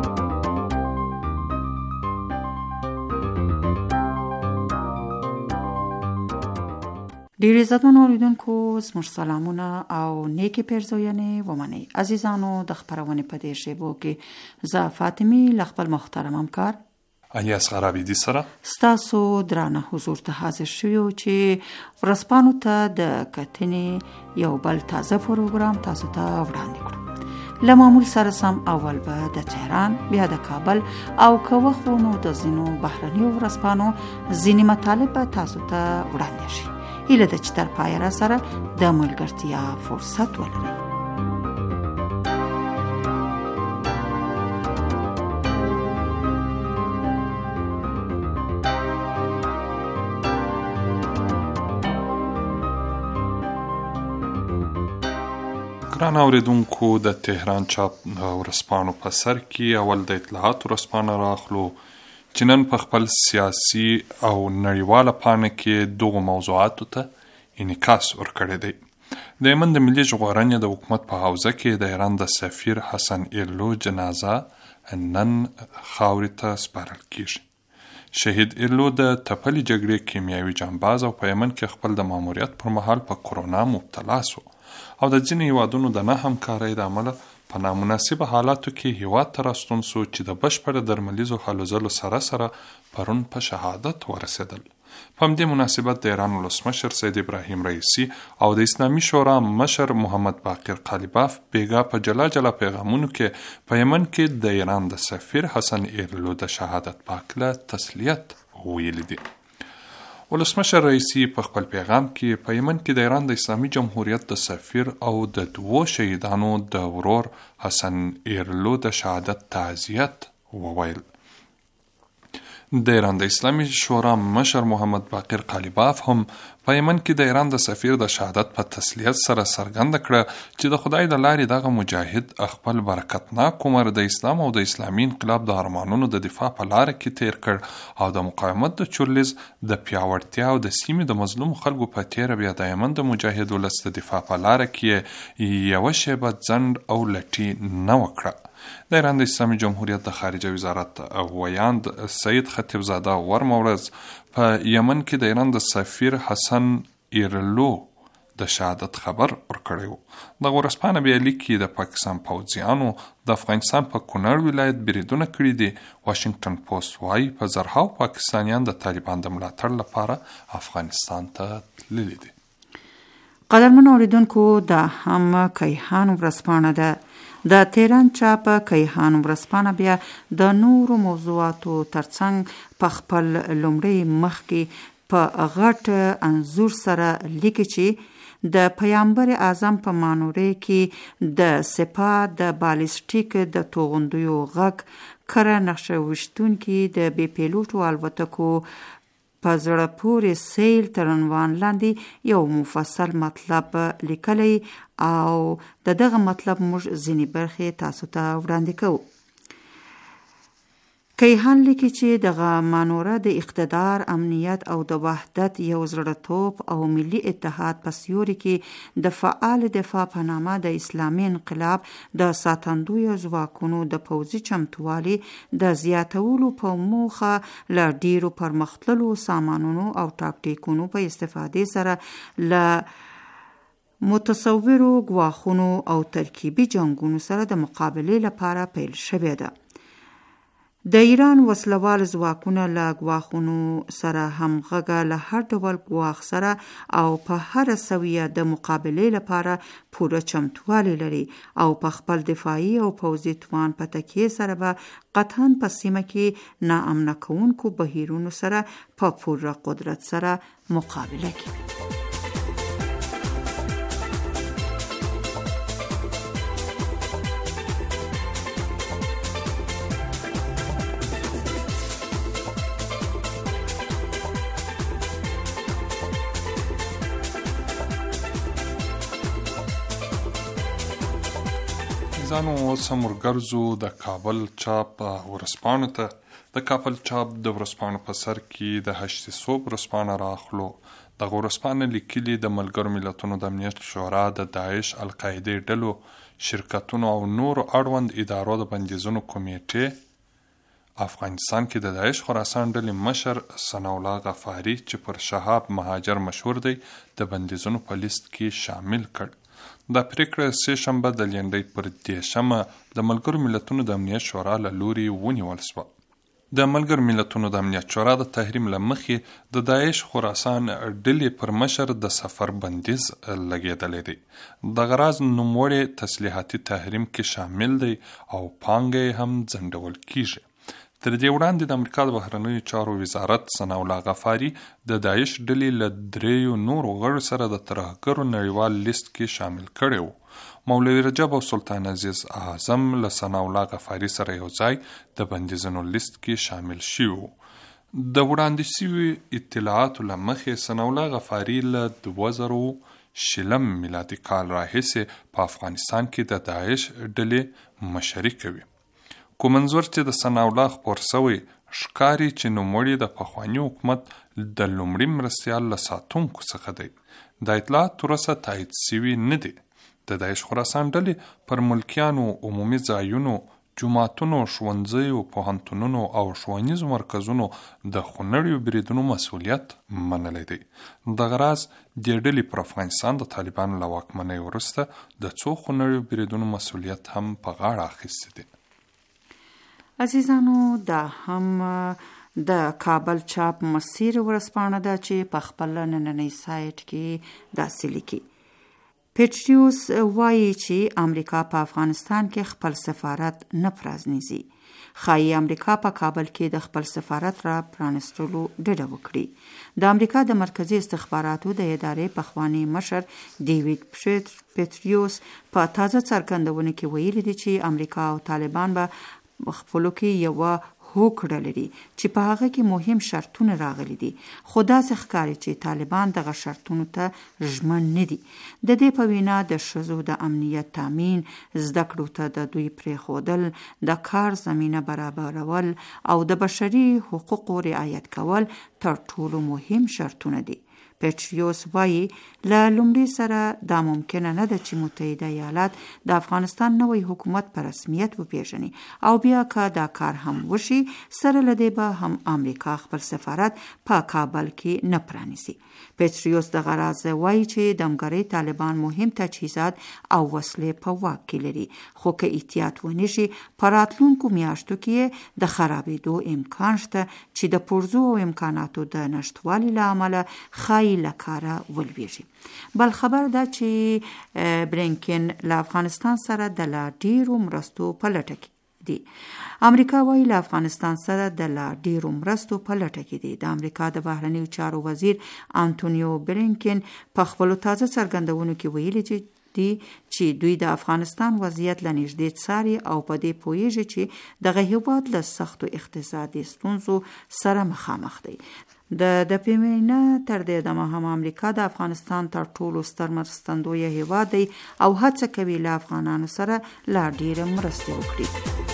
ډیر عزتمن اوریدونکو، زموږ سلامونه او نیکی پیرزوینې ومنئ. عزیزانو، د خپرونې په دې شیبو کې زه فاطمه له خپل محترم همکار اصغر عبیدي سره ستاسو درانه حضور ته حاضر شوو چې ورځپاڼو ته د کتنې یو بل تازه پروګرام تاسو ته وړاندې کړو. له معمول سره سم اول به د تهران، بیا د کابل او که وخت نو د ځینو بهرنیو ورځپاڼو ځینې مطالب به تاسو ته وړاندې شي. هیله ده چې تر پایه را سره د ملګرتیا فرصت ولرئ. ګران اوریدونکو د تهران چاپ ورځپاڼو په سر کې اول د اطلاعات ورځپاڼه راخلو چې نن په خپل سیاسي او نړیواله پاڼه کې دغو موضوعاتو ته انعکاس ورکړی دی. د یمن د ملي ژغورنې د حکومت په حوزه کې د ایران د سفیر حسن ایرلو جنازه نن خاورې ته سپارل کیږي. شهید ایرلو د تپلې جګړې کیمیاوي جانباز او په یمن کې خپل د ماموریت پر مهال په کرونا مبتلا سو او د ځینې هیوادونو د نه همکارۍ د امله په نامناسبه حالاتو کې هیواد ته راستون سو چې د بشپړ درملیزو هلو ځلو سره پرون په شهادت ورسېدل. په همدې مناسبت د ایران ولسمشر سید ابراهیم رئیسی او د اسلامي شورا مشر محمد باقر قالیباف بیګا په جلا پیغامونو کې په یمن کې د ایران د سفیر حسن ایرلو د شهادت په هکله تسلیت ویلي دي. ولسمشر رئیسی په خپل پیغام کې په یمن کې د ایران د اسلامي جمهوریت د سفیر او د 2 شهیدانو د ورور حسن ایرلو د شهادت تعزیت وویل. د ایران د اسلامي شورا مشر محمد باقر قالیباف هم په یمن کې د ایران د سفیر د شهادت په تسلیت سره څرګنده کړه چې د خدای د لارې دغه مجاهد خپل برکتناک عمر د اسلام او د اسلامي انقلاب د ارمانونو د دفاع په لاره کې تیر کړ او د مقاومت د چورلیز د پیاوړتیا او د سیمې د مظلوم خلکو په تیر بیا د یمن د مجاهد ولس د دفاع په لاره کې یو شیبه ځنډ او لټي نه وکړه. د ایران د اسلامي جمهوریت د خارجه وزارت ویاند سید خطیبزاده ورمه ورځ په یمن کې د ایران د سفیر حسن ایرلو د شهادت خبر ورکړی و. دغه ورځپاڼه بیا لیکي د پاکستان پوځیانو د افغانستان په کونړ ولایت بریدونه کړي دي. واشنگټن پوسټ وایي په زرهاو پاکستانیان د طالبان د ملاتړ لپاره افغانستان ته تللي دي. قدرمن اوریدونکو دا هم کیهان ورځپاڼه ده. د تهران چاپ کیهان ورځپاڼه بیا د نورو موضوعاتو ترڅنګ په خپل لومړی مخ کې په غټ انځور سره لیکي چې د پیغمبر اعظم په مانورې کې د سپاه د بالستیک د توغندیو غږ کره نقشه وشتونکي د بې پیلوټو الوتکو په زړه پورې سیل تر عنوان لاندې یو مفصل مطلب لیکلی او دغه مطلب موږ ځینې برخې تاسو ته وړاندې کوو. کیهان لیکي چې دغه مانوره د اقتدار، امنیت او د وحدت یو زړه‌توب او ملي اتحاد په سیوري کې د فعال دفاع په نامه د اسلامي انقلاب د ساتندویو ځواکونو د پوځي چمتووالي د زیاتولو په موخه له ډیرو پرمختللو سامانونو او ټاکټیکونو په استفادې سره له متصورو ګواښونو او ترکیبي جنگونو سره د مقابلې لپاره پیل شوې ده. د ایران وسلوال ځواکونه له ګواښونو سره همغږه له هر ډول ګواښ سره او په هر سویه د مقابلې لپاره پوره چمتووالی لري او په خپل دفاعي او پوځي توان په تکیې سره به قطعاً په سیمه کې ناامنه کوونکو بهیرونو سره په پوره قدرت سره مقابله کوي. ځانو اوس هم ورګرځو د کابل چاپ ورځپاڼو ته. د کابل چاپ د ورځپاڼو په سر کې د هشت صوب ورځپاڼه راخلو. دغه ورځپاڼه لیکلي د ملګرو ملتونو د امنیت شورا د داعش، القاعدې ډلو، شرکتونو او نورو اړوند ادارو د بندیزونو کمیټې افغانستان کې د داعش خراسان ډلې مشر ثناء الله غفاري چې پر شهاب مهاجر مشهور دی د بندیزونو په لیست کې شامل کړ. دا پریکړه سه شنبه د لنډۍ پر 10 د ملګرو ملتونو د امنیت شورا له لوري ونیول شوه. د ملګرو ملتونو د امنیت شورا د تحریم له مخې د داعش خراسان ډلې پر مشر د سفر بندیز لګېدلی دی. دغه راز نوموړی تسلیحاتي تحریم کې شامل دی او پانګه هم ځنډول کیږي. تر دې وړاندې د امریکا د بهرنیو چارو وزارت ثناء الله غفاري د داعش ډلې له 3 نورو غړو سره د ترهګرو نړیوال لیست کې شامل کړی و. مولوي رجب او سلطان عزیز اعظم له ثناء الله غفاري سره یو ځای د بندیزونو لیست کې شامل شوي وو. د وړاندې شوي اطلاعاتو له مخې ثناء الله غفاري له 2000 شلم میلادي کال راهیسې په افغانستان کې د داعش ډلې مشري کوي. کوم منظور چې د ثناءالله خپور سوی ښکاري چې نوموړي د پخواني حکومت د لومړي مرستیال له ساتونکو څخه دی. د اطلاعات وروسته تایید سوي نه دي. د داعش خراسان ډلې پر ملکیانو، عمومي ځایونو، جوماتونو، ښوونځیو، پوهنتونونو او ښوونیزو مرکزونو د خونړیو بریدونو مسؤلیت منلی دی. دغه راز دې ډلې پر افغانستان د طالبانو له واکمنۍ وروسته د څو خونړیو بریدونو مسؤلیت هم په غاړه اخیستی دی. عزیزانو، دا هم د کابل چاپ مسیر ورځپاڼه ده چې په خپل نننی سایټ کې داسې لیکي: پیټریوس وایي چې امریکا په افغانستان کې خپل سفارت نه پرازنیزي. ښایي امریکا په کابل کې د خپل سفارت را پرانستلو ډډه وکړي. د امریکا د مرکزی استخباراتو د ادارې پخوانی مشر ډیویډ پیټریوس په تازه څرګندونه کې ویلي دي چې امریکا او طالبان به خپلو کې یوه هوکړه لري چې په هغه کې مهم شرطونه راغلي دي، خو داسې ښکاري چې طالبان دغه شرطونو ته ژمن نه دي. د دې په وینا د ښځو د امنیت تامین، زده کړو ته د دوی پرېښودل، د کار زمینه برابرول او د بشري حقوقو رعایت کول تر ټولو مهم شرطونه دي. پیټریوس وایي له لومړي سره دا ممکنه نه ده چې متحده ایالات د افغانستان نوی حکومت په رسمیت وپیژني او بیا که دا کار هم وشي، سره له دې به هم امریکا خپل سفارت په کابل کې نه پرانیسي. پیټریوس دغه راز وایي چې د همکارۍ طالبان مهم تجهیزات او وسلې په واک کې لري، خو که احتیاط ونشي په راتلونکو میاشتو کې د خرابېدو امکان شته چې د پرزو او امکاناتو د نشتوالي له امله ښایي له کاره ولویږي. بل خبر ده چې برینکن له افغانستان سره د لا ډیرو مرستو په لټه کې دي. امریکا وایي له افغانستان سره د لا ډیرو مرستو په لټه کې دي. د امریکا د بهرنیو چارو وزیر انټونیو برینکن په خپلو تازه څرګندونو کې ویلي چې دوی د افغانستان وضعیت له نږدې څاري او په دې پوهیږي چې دغه هیواد له سختو اقتصادي ستونزو سره مخامخ دی. د پیمینه تر دې دمه هم امریکا د افغانستان تر ټولو ستر مرستندوی هیواد دی او هڅه کوي له افغانانو سره لا ډیره مرسته وکړي.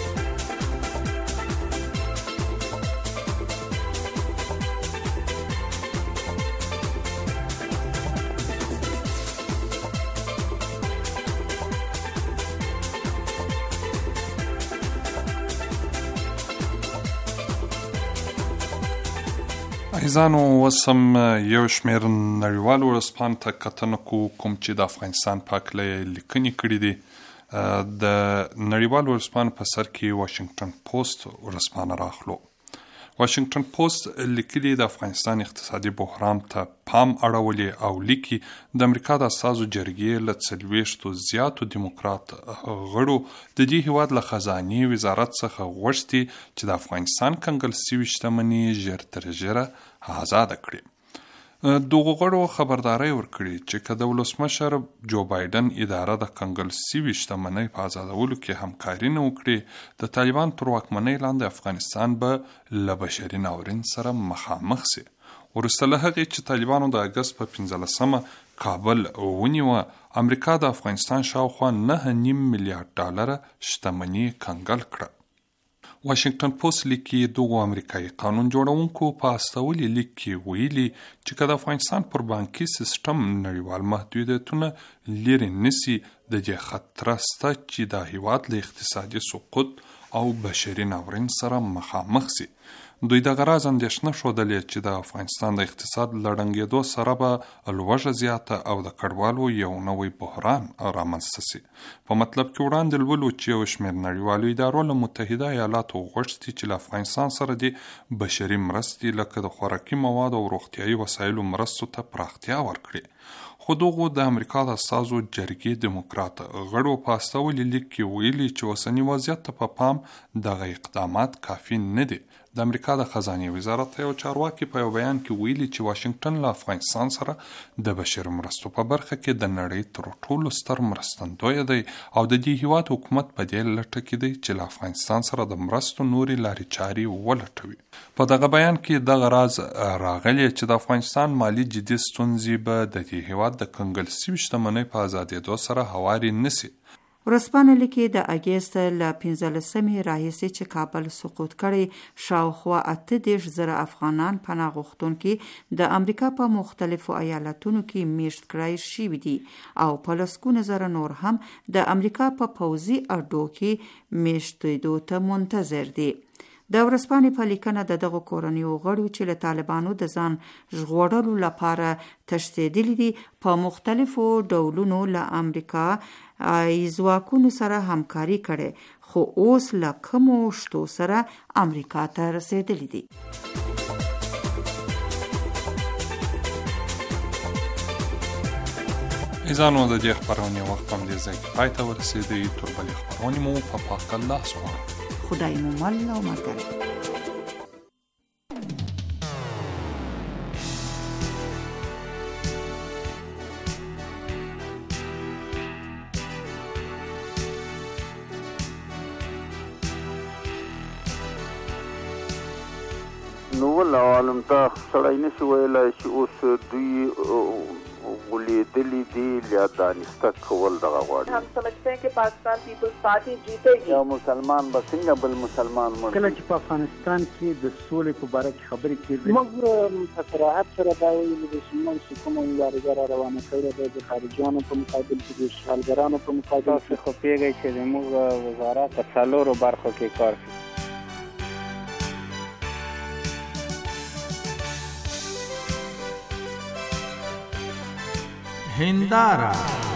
عزیزانو، وسم یو شمیر نړیوال ورځپاڼو ته کتنه کوم چې د افغانستان په هکله لیکنې کړي دي. د نړیوال ورځپاڼو په سر کې واشنګټن پوسټ ورځپاڼه راخلو. واشنګټن پوسټ لیکلي د افغانستان اقتصادي بحران ته پام اړولې او لیکي د امریکا د استازو جرګې له 40 زیاتو دیموکرات غړو د دې هیواد له خزانې وزارت څخه غوښتي چې د افغانستان کنګل سوي شتمني ژر تر ژره آزاده کړي. دغو غړو خبرداری ورکړي چې که د ولسمشر جو بایدن اداره د کنګل سوي شتمنۍ په آزادولو کې همکاري نه وکړي، د طالبان تر واکمنۍ لاندې افغانستان به له بشري ناورین سره مخامخ سي. وروسته له هغې چې طالبانو د اګست په 15 کابل ونیوه، امریکا د افغانستان شاوخوا $9.5 میلیارډ شتمني کنګل کړه. واشنګټن پوسټ لیکي دغو امریکایي قانون جوړونکو په استولي لیک کې ویلي چې که د افغانستان پر بانکي سیستم نړیوال محدودیتونه لرې نسی، د دې خطر شته چې د هیواد له اقتصادي سقوط او بشري ناورین سره مخامخ سي. دوی دغه راز اندېښنه ښودلې چې د افغانستان د اقتصاد له ړنګېدو سره به لوږه زیاته او د کډوالو یو نوی بحران رامنځته سي. په مطلب کې وړاندې لولو چې یو شمېر نړیوالو ادارو له متحده ایالاتو غوښتي چې له افغانستان سره د بشري مرستې لکه د خوراکي موادو او روغتیایي وسایلو مرستو ته پراختیا ورکړي. خو دغو د امریکا د استازو جرګې دیموکرات غړو په استولي لیک کې ویلي چې اوسني وضعیت ته په پام دغه اقدامات کافي نه دي. د امریکا د خزانې وزارت یو چارواکي په یو بیان کې ویلي چې واشنګټن له افغانستان سره د بشري مرستو په برخه کې د نړۍ تر ټولو ستر مرستندوی دی او د دې هیواد حکومت په دې لټه کې دی چې له افغانستان سره د مرستو نورې لارې چارې ولټوي. په دغه بیان کې دغه راز راغلی چې د افغانستان مالی جدي ستونزې به د دې هیواد د کنګل سوي شتمنۍ په ازادېدو سره هواري نسي. ورځپاڼه لیکي د اګست له 15مې راهیسې چې کابل سقوط کړی شاوخوا 38,000 افغانان پناه غوښتونکي د امریکا په مختلفو ایالتونو کې میشت کړای شوي دي او په لسګونه زره نور هم د امریکا په پوځي اډو کې میشتېدو ته منتظر دي. د ورځپاڼې په لیکنه د دغو کورنیو غړو چې له طالبانو د ځان ژغورلو لپاره تښتېدلي دي په مختلفو ډولونو له امریکا ځواکونو سره همکاري کړې خو اوس له کومو شتو سره امریکا ته رسېدلي دي. ایزانو د دې خپرونې وخت هم دې ځای کې پای ته ورسېدی. تر بلې خپرونې مو په پاک الله سپارو. خدای مو مل او ملګری. نو ول عالم ته سړی نشي ویلی چې اوس دوی ولیدلی دی یا دانسته کول دغه غواړي. हम समझते हैं कि पाकिस्तान पीपल्स पार्टी जीतेगी. یا مسلمان به څنګه بل مسلمان مړ کله چې په افغانستان کې د سولې په باره کې خبرې کېږي موږ په صراحت سره دا ویلي دي چې موږ چې کومه مبارزه را روانه کړې ده د خارجیانو په مقابل کې د اشغالګرانو په مقابل تاسو خو پوهېږئ چې زموږ وزارت په څلورو برخو کې کار کوي. هنداره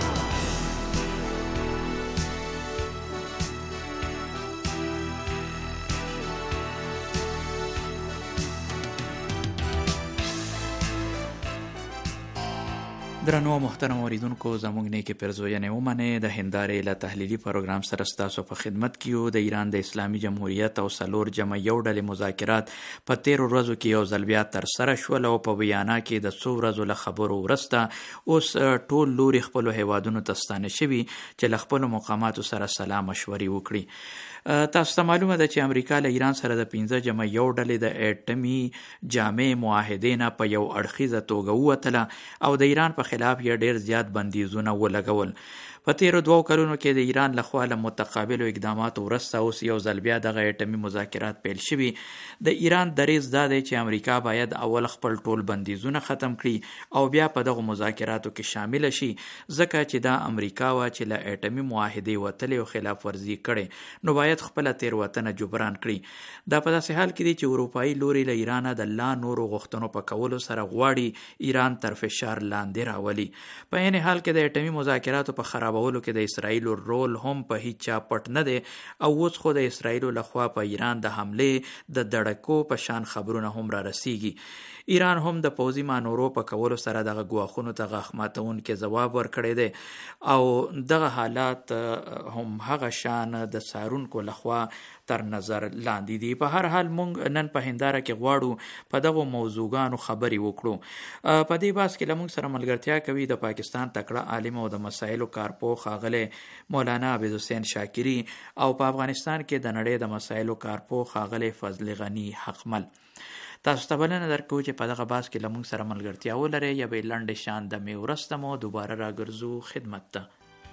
درنو محترم اوریدونکو زموږ نیکې پیرزوینې ومنئ. د هندارې له تحلیلي پروګرام سره ستاسو په خدمت کې یو. د ایران د اسلامي جمهوریت او څلور جمع یو ډلې مذاکرات په 13 ورځو کې یو ځل بیا ترسره شول او په ویانا کې د څو ورځو له خبرو وروسته اوس ټول لوري خپلو هیوادونو ته ستانه شوي چې له خپلو مقاماتو سره سلا مشورې وکړي. تاسو ته معلومه ده چې امریکا له ایران سره د 15 جمع یو ډلې د اټمي جامع معاهدې نه په یو اړخیزه توګه ووتله او د ایران په خلاف یې ډیر زیات بندیزونه ولګول. په تیرو 2 کلونو کې د ایران لخوا له متقابلو اقداماتو وروسته اوس یو ځل بیا دغه اټمي مذاکرات پیل شوي. د ایران دریځ دا دی چې امریکا باید اول خپل ټول بندیزونه ختم کړي او بیا په دغه مذاکراتو کې شامل شي ځکه چې دا امریکا وا چې له اټمي معاهدې وتلې او خلاف ورزي کړي نو باید خپل تیروتنه جبران کړي. دا په داسې حال کې دی چې اروپایي لوري له ایران د لا نورو غوښتنو په کولو سره غواړي ایران تر فشار لاندې راولي. په عین حال کې د اټمي مذاکراتو په خرابولو کې د اسرائیل رول هم په هیڅ چا پټ نه دی او اوس خو د اسرائیل لخوا په ایران د حمله د دړکو په شان خبرونه هم را رسیږي. ایران هم د پوځي مانورو په کولو سره دغه ګواښونو ته غاښ ماتونکی ځواب ورکړی دی او دغه حالات هم هغه شان د څارونکو لخوا تر نظر لاندې دي. په هر حال مونږ نن په هنداره کې غواړو په دغه موضوعګانو خبرې وکړو. په دې باس کې لمونږ سره ملګرتیا کوي د پاکستان تکړه عالم او د مسایلو کارپوه ښاغلی مولانا عبید حسین شاکری او په افغانستان کې د نړۍ د مسایلو کارپوه ښاغلی فضل غنی حقمل. تاسو ته بلنه درکو چې په دغه باس کې لمونږ سره ملګرتیا ولرئ. یا به لنډ شان د می ورسته مو دوباره راګرځو خدمت ته.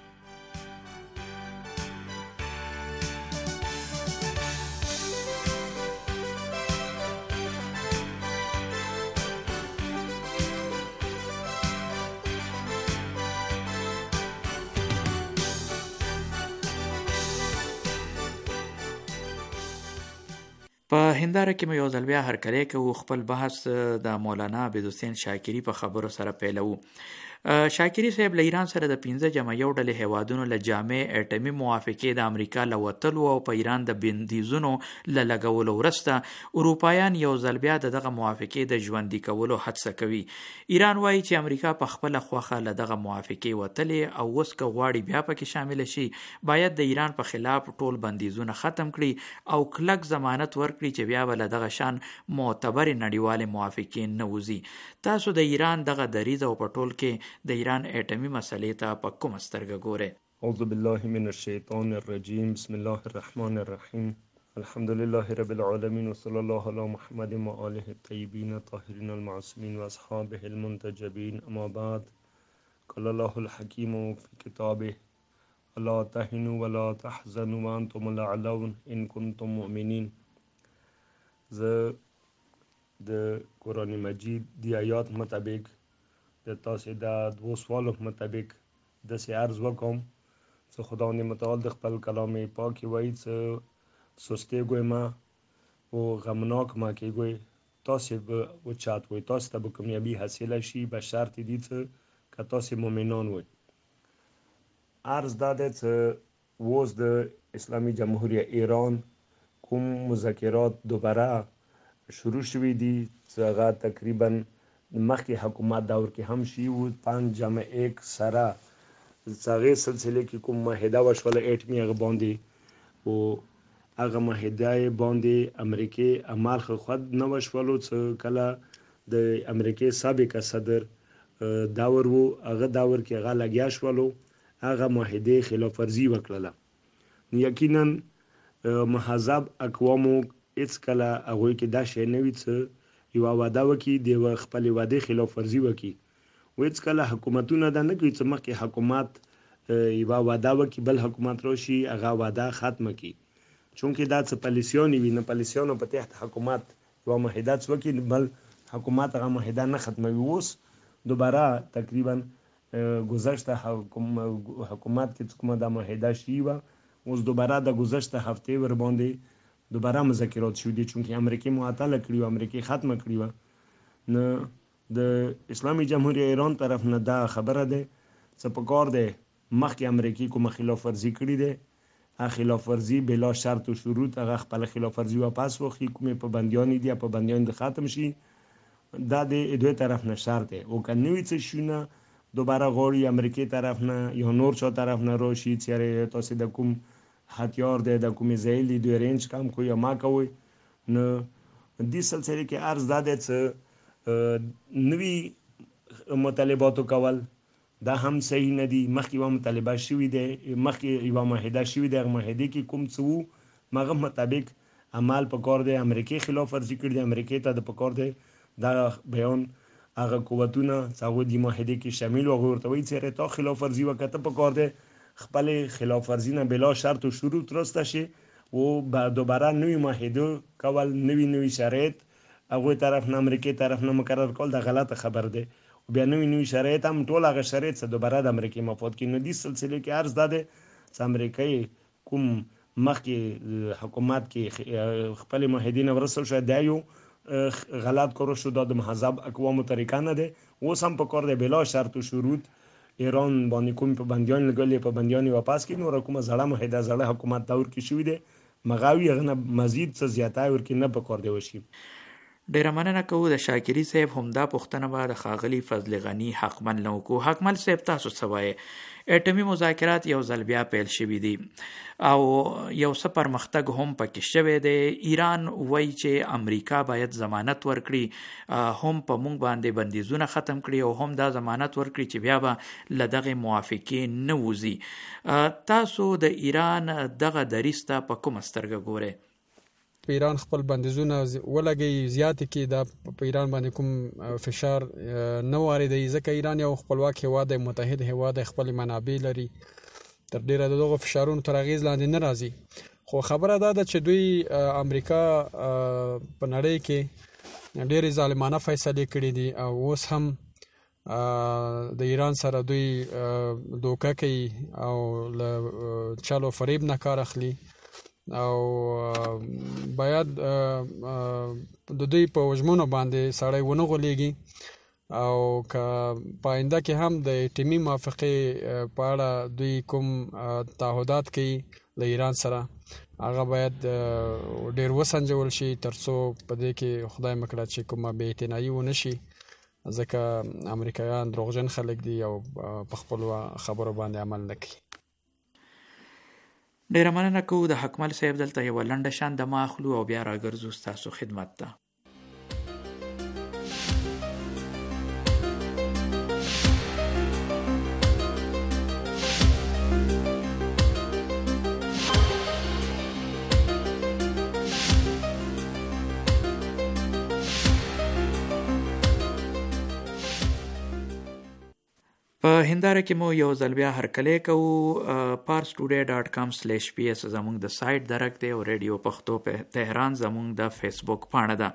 په هنداره کې مې یو ځل بیا هرکلی کوو. خپل بحث د مولانا عبید حسین شاکری په خبرو سره پیلوو. شاکری صاحب له ایران سره د 15 جمع یو ډلې هیوادونو له جامع اټمي موافقې د امریکا له وتلو او په ایران د بندیزونو له لګولو وروسته اروپایان یو ځل بیا دغه موافقې د ژوندي کولو هڅه کوي. ایران وایي چې امریکا په خپله خوښه له دغه موافقې وتلې او اوس که غواړي بیا پکې شامل شي باید د ایران په خلاف ټول بندیزونه ختم کړي او کلک ضمانت ورکړي چې بیا به له دغه شان معتبر نړیوالې موافقې نه وځي. تاسو د ایران دغه دریځ او په ټول کې د ایران اټمي مسلې ته په کومه سترګه ګورئ؟ اعوذ بالله من الشیطان الرجیم بسم الله الرحمن الرحیم الحمد لله رب العالمين وصلى الله على محمد وآله الطيبين الطاهرين المعصومين وأصحابه المنتجبين. أما بعد، قال الله الحكيم في كتابه: ألا تهنوا ولا تحزنوا وأنتم الأعلون إن كنتم مؤمنين. زه د قرآن مجید دی آیات مطابق د تاسې د دوو سوالو مطابق داسې عرض وکړم چې خداوند متعال د خپل کلام پاک کې وایي چې سستیږئ مه او غمناک مه کیږئ، تاسې به وچات وئ، تاسې ته به کامیابي حاصله شي به شرط دي چې که تاسې مؤمنان وئ. عرض دا دی چې اوس د اسلامي جمهوریه ایران کوم مذاکرات دوباره شروع شوي دي چې هغه تقریبا مخکې حکومت دور کې هم شي و 5 جمع 1 سره هغې سلسله کې کوم معاهده وشوله ایټمي هغه باندې او هغه معاهده باندې امریکې عمل خود نه وشولو چې کله د امریکې سابقه صدر دور و هغه دور کې هغه لګیا شولو هغه معاهده خلاف ورزي وکړله. یقینا مهذب اقوامو هیڅ کله هغوی کې دا شی نه وي چې یوه وعده وکړي د خپلې وعدې خلاف ورزي وکړي. و هیڅ کله حکومتونه دا نه کوي چې مخکې حکومت یوه وعده وکړي بل حکومت راشي هغه وعده ختمه کړي، چونکې دا څه پالیسیانې وي، نه پالیسیانو په تحت حکومت یوه معاهده څه وکړي بل حکومت هغه معاهده نه ختموي. اوس دوباره تقریبا گذشته حکومت کې کومه دا معاهده شوې وه، اوس دوباره د گذشته هفتې ور باندې دوباره مذاکرات شوي دي، چونکې امریکې معطله کړي وه، امریکې ختمه کړي وه. نه د اسلامي جمهوریه ایران طرف نه دا خبره ده چې په کار دی مخکې امریکې کومه خلاف ورزي کړې ده هغه خلاف ورزي بلا شرط و شروط هغه خپل خلاف ورزي واپس واخلي، کومې پابندیانې دي پابندیان د ختم شي. دا د دوی طرف نه شرط دی او که نوي څه شونه دوباره غواړي امریکې طرف نه یا نور چا طرف نه راشي چې تاسې د کوم هتیار دی د کومې ځایل دي دوی رینج کم کوي یا ما کوئ. نو دې سلسله کې عرض دا دی چې نوي مطالباتو کول دا هم صحیح نه دي. مخکې یوه مطالبه شوي دی، مخکې یوه معاهده شوي دی، هغه معاهدې کې کوم څه وو هغه مطابق عمل پکار دی. امریکې خلاف ورزي کړي دی، امریکې ته د پکار دی دا بیان هغه قوتونه چې هغوی دې معاهدې کې شامل وو هغوی ورته وایي چې تا خلاف ورزي وکړه، ته پکار دی خپلې خلاف ورزي نه بلا شرط و شروط راسته شي او دوباره نوي معاهده کول، نوي شرایط هغوی طرف نه امریکې طرف نه مقرر کول دا غلطه خبر دی. بیا نوي شرایط هم ټول هغه شرایط څه دوباره د امریکې مفاد کې. نو دې سلسله کې عرض دا دی چې امریکې کوم مخکې حکومت کې خپلې معاهدې نه ورسول شوی دا یو غلط کارو شو، دا د مهذب اقوامو طریقه نه دی. اوس هم په کار دی بلا شرط و شروط ایران باندې کوم پابندیان لګولې پابندیان واپس کړي. نور کومه زړه معاهده زړه حکومت دور کې شوي دی مغاوي هغه نه مزید څه زیاتی ورکړي نه په کار دی وشي. ډیره مننه کوو د شاکري صاحب. همدا پوښتنه به د ښاغلي فضل غني حقمل نه وکړو. حقمل صاحب تاسو څه وایئ؟ اټومي مذاکرات یو ځل بیا پیل شوي دي او یو څه پرمختګ هم پکې شوی دی. ایران وایي چې امریکا باید ضمانت ورکړي، هم په موږ باندې بندیزونه ختم کړي او هم دا ضمانت ورکړي چې بیا به له دغې موافقې نه وځي. تاسو د ایران دغه دریځ ته په کومه سترګه ګورئ؟ په ایران خپل بندیزونه ولګي زیات کی دا په ایران باندې کوم فشار نه واردوي، ځکه ایران یو خپلواک هیواد دی، متحد هیواد دی، خپل منابع لري، تر ډیره دغه فشارونو تر اغیز لاندې نه راځي. خو خبره دا ده چې دوی امریکا په نړۍ کې ډیرې ظالمانه فیصلې کړې دي او اوس هم د ایران سره دوی دوکه کوي او له چلو فریب نه کار اخلي او باید د دوی په وژمنو باندې سړی ونه غولېږي او که په آینده کې هم د اټومي موافقې په اړه دوی کوم تعهدات کوي له ایران سره هغه باید ډېر وسنجول شي تر څو په دې کې خدای مکړه چې کومه بې اعتنایي ونه شي، ځکه امریکایان دروغجن خلک دي او په خپلو خبرو باندې عمل نه کوي. ډیره مننه کوو د حکمل صاحب. دلته یوه لنډه شاندمه اخلو او بیا راګرځو ستاسو خدمت ته. په هنداره کې مو یو ځل بیا هرکلی کوو. parstoday.com/ps زموږ د سایت درک دی او ریډیو پښتو په تهران زموږ د فیسبوک پاڼه ده.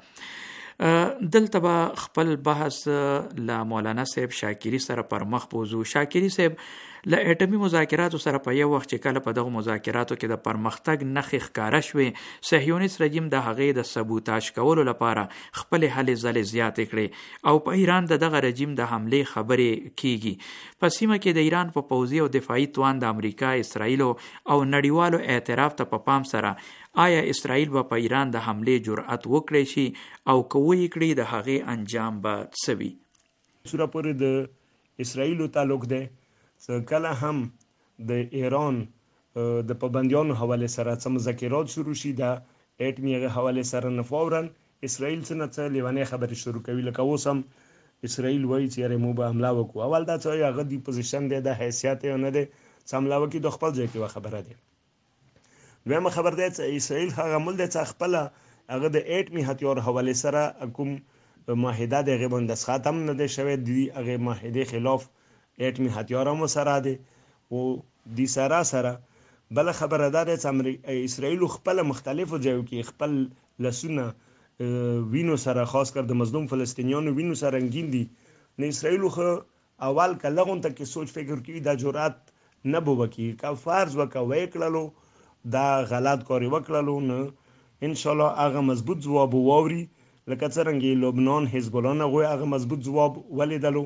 دلته به خپل بحث له مولانا صاحب شاکری سره پر مخ بوزو. شاکری صاحب له اټومي مذاکراتو سره په یو وخت چې کله په دغه مذاکراتو کې د پرمختګ نښې ښکاره شوې، صهیونیست رژیم د هغې د سبوتاژ کولو لپاره خپلې هلې ځلې زیاتې کړې او په ایران د دغه رژیم د حملې خبرې کیږي. په سیمه کې د ایران په پوځي او دفاعي توان د امریکا، اسرائیلو او نړیوالو اعتراف ته په پام سره آیا اسرائیل به په ایران د حملې جرأت وکړي شي او که ویې کړي د هغې انجام به څه وي؟ سوره پورې د اسرائیلو تعلق دی. کله هم د ایران د پابندیانو حواله سره څه مذاکرات شروع شي د اټمی حواله سره نه فورا اسرائیل څخه لیوانه خبرې شروع کوي. لکه اوس هم اسرائیل وایي چې مو به حمله وکړو. اول دا چې هغه دی پوزیشن دی د حیثیت نه دی حمله وکړي د خپل ځای کې خبره دی. دویمه خبر دی چې اسرائیل هغه مل دی چې خپل هغه د اټمی هتیار حواله سره کوم معاهده د غیبن د خاتم نه دی شوی دی هغه معاهده خلاف اټمی هتیار مو سره دی او د سره بل خبره ده چې اسرائیل خپل مختلفو ځایو کې خپل لسونه وینو سره خاص کر د مظلوم فلسطینیانو وینو سره رنگین دي. نه اسرائیل خو اول کله غون ته کې سوچ فکر کوي دا جرأت نه بو وکي کا فرض وکوي کړلو دا غلط کاری وکړلو نه ان شاء الله هغه مضبوط جواب ووري. لکه څنګه لبنان حزب الله نه غوي هغه مضبوط جواب ولیدلو.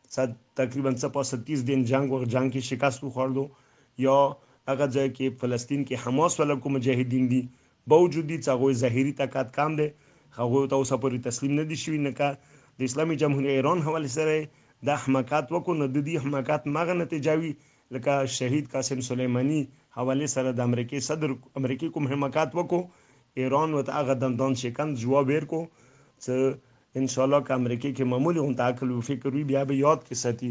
تقریبا 30 دن جنگ کې شکست وخوړلو. یا هغه ځای کې فلسطین کې حماس ولکو مجاهدین دي باوجود دي چې هغه ظاهري طاقت کم دي هغه ته اوسه پورې تسلیم نه دي شوی. نه کا د اسلامي جمهوریت ایران حواله سره د حماقت وکړو نه د دې حماقت مغه نتیجه وی. لکه شهید قاسم سلیمانی حواله سره د امریکای صدر امریکای کوم حماقت وکړو ایران وته هغه دندان شکند جواب ورکو. چې ان شاء الله که امریکای کې معمولی اون تعقل او فکر وی بیا به یاد کې ساتي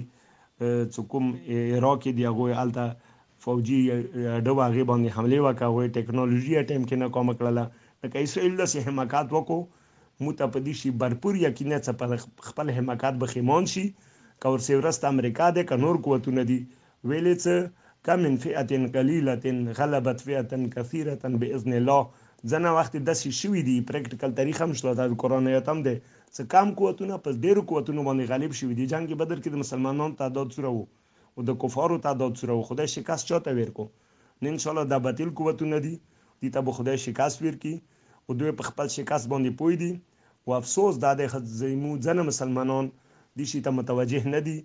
چې کوم عراق دی هغه الته فوجي ډواغي باندې حمله وکړه ټیکنالوژي ټیم کې نه کوم کړله. لکه اسرائیل د حماقت وکړو متپدی شي برپور یقینا چې خپل حماقت به خیمان شي. کور سیورست امریکا د کنور قوتونه دي ویلې چې کم من فئه قلیله غلبت فئه کثیره باذن الله. ځنه وخت د شوی دی پریکټیکل تاریخ هم شته د قرآن آیات هم ده چې کم قوتونه په ډیرو قوتونو باندې غالب شوی دی. جنگ بدر کې د مسلمانانو تعداد سره وو او د کفارو تعداد سره وو. خدای شکست چاته ورکو نه ان شاء الله د باطل قوتونه دي دي ته خدای شکست ورکي او دوی په خپل شکست باندې پوي دي. او افسوس دا د زمو ځنه مسلمانان دي شي ته متوجه نه دي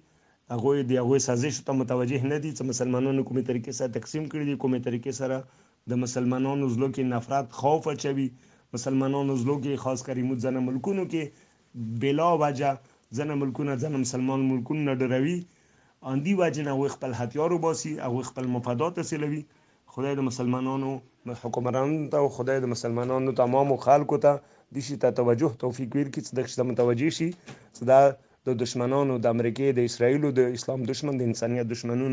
هغه سازش ته متوجه نه دي چې مسلمانانو کومه طریقې سره تقسیم کړي دي کومه طریقې سره د مسلمانانو زلو کې نفرت خوف اچوي. مسلمانانو زلو کې خاص کری مو ځنه ملکونو کې بلا وجه ځنه ملکونه ځنه مسلمان ملکونه نه ډروي اندي وجه نه خپل هتیارو باسي او خپل مفادات سلوي. خدای د مسلمانانو حکمرانانو ته او خدای د مسلمانانو تمام خلکو ته د شي ته توجه توفیق ورکړي چې دغه متوجي شي چې دا د دشمنانو د امریکای د اسرایل او د اسلام دشمن د انسانيت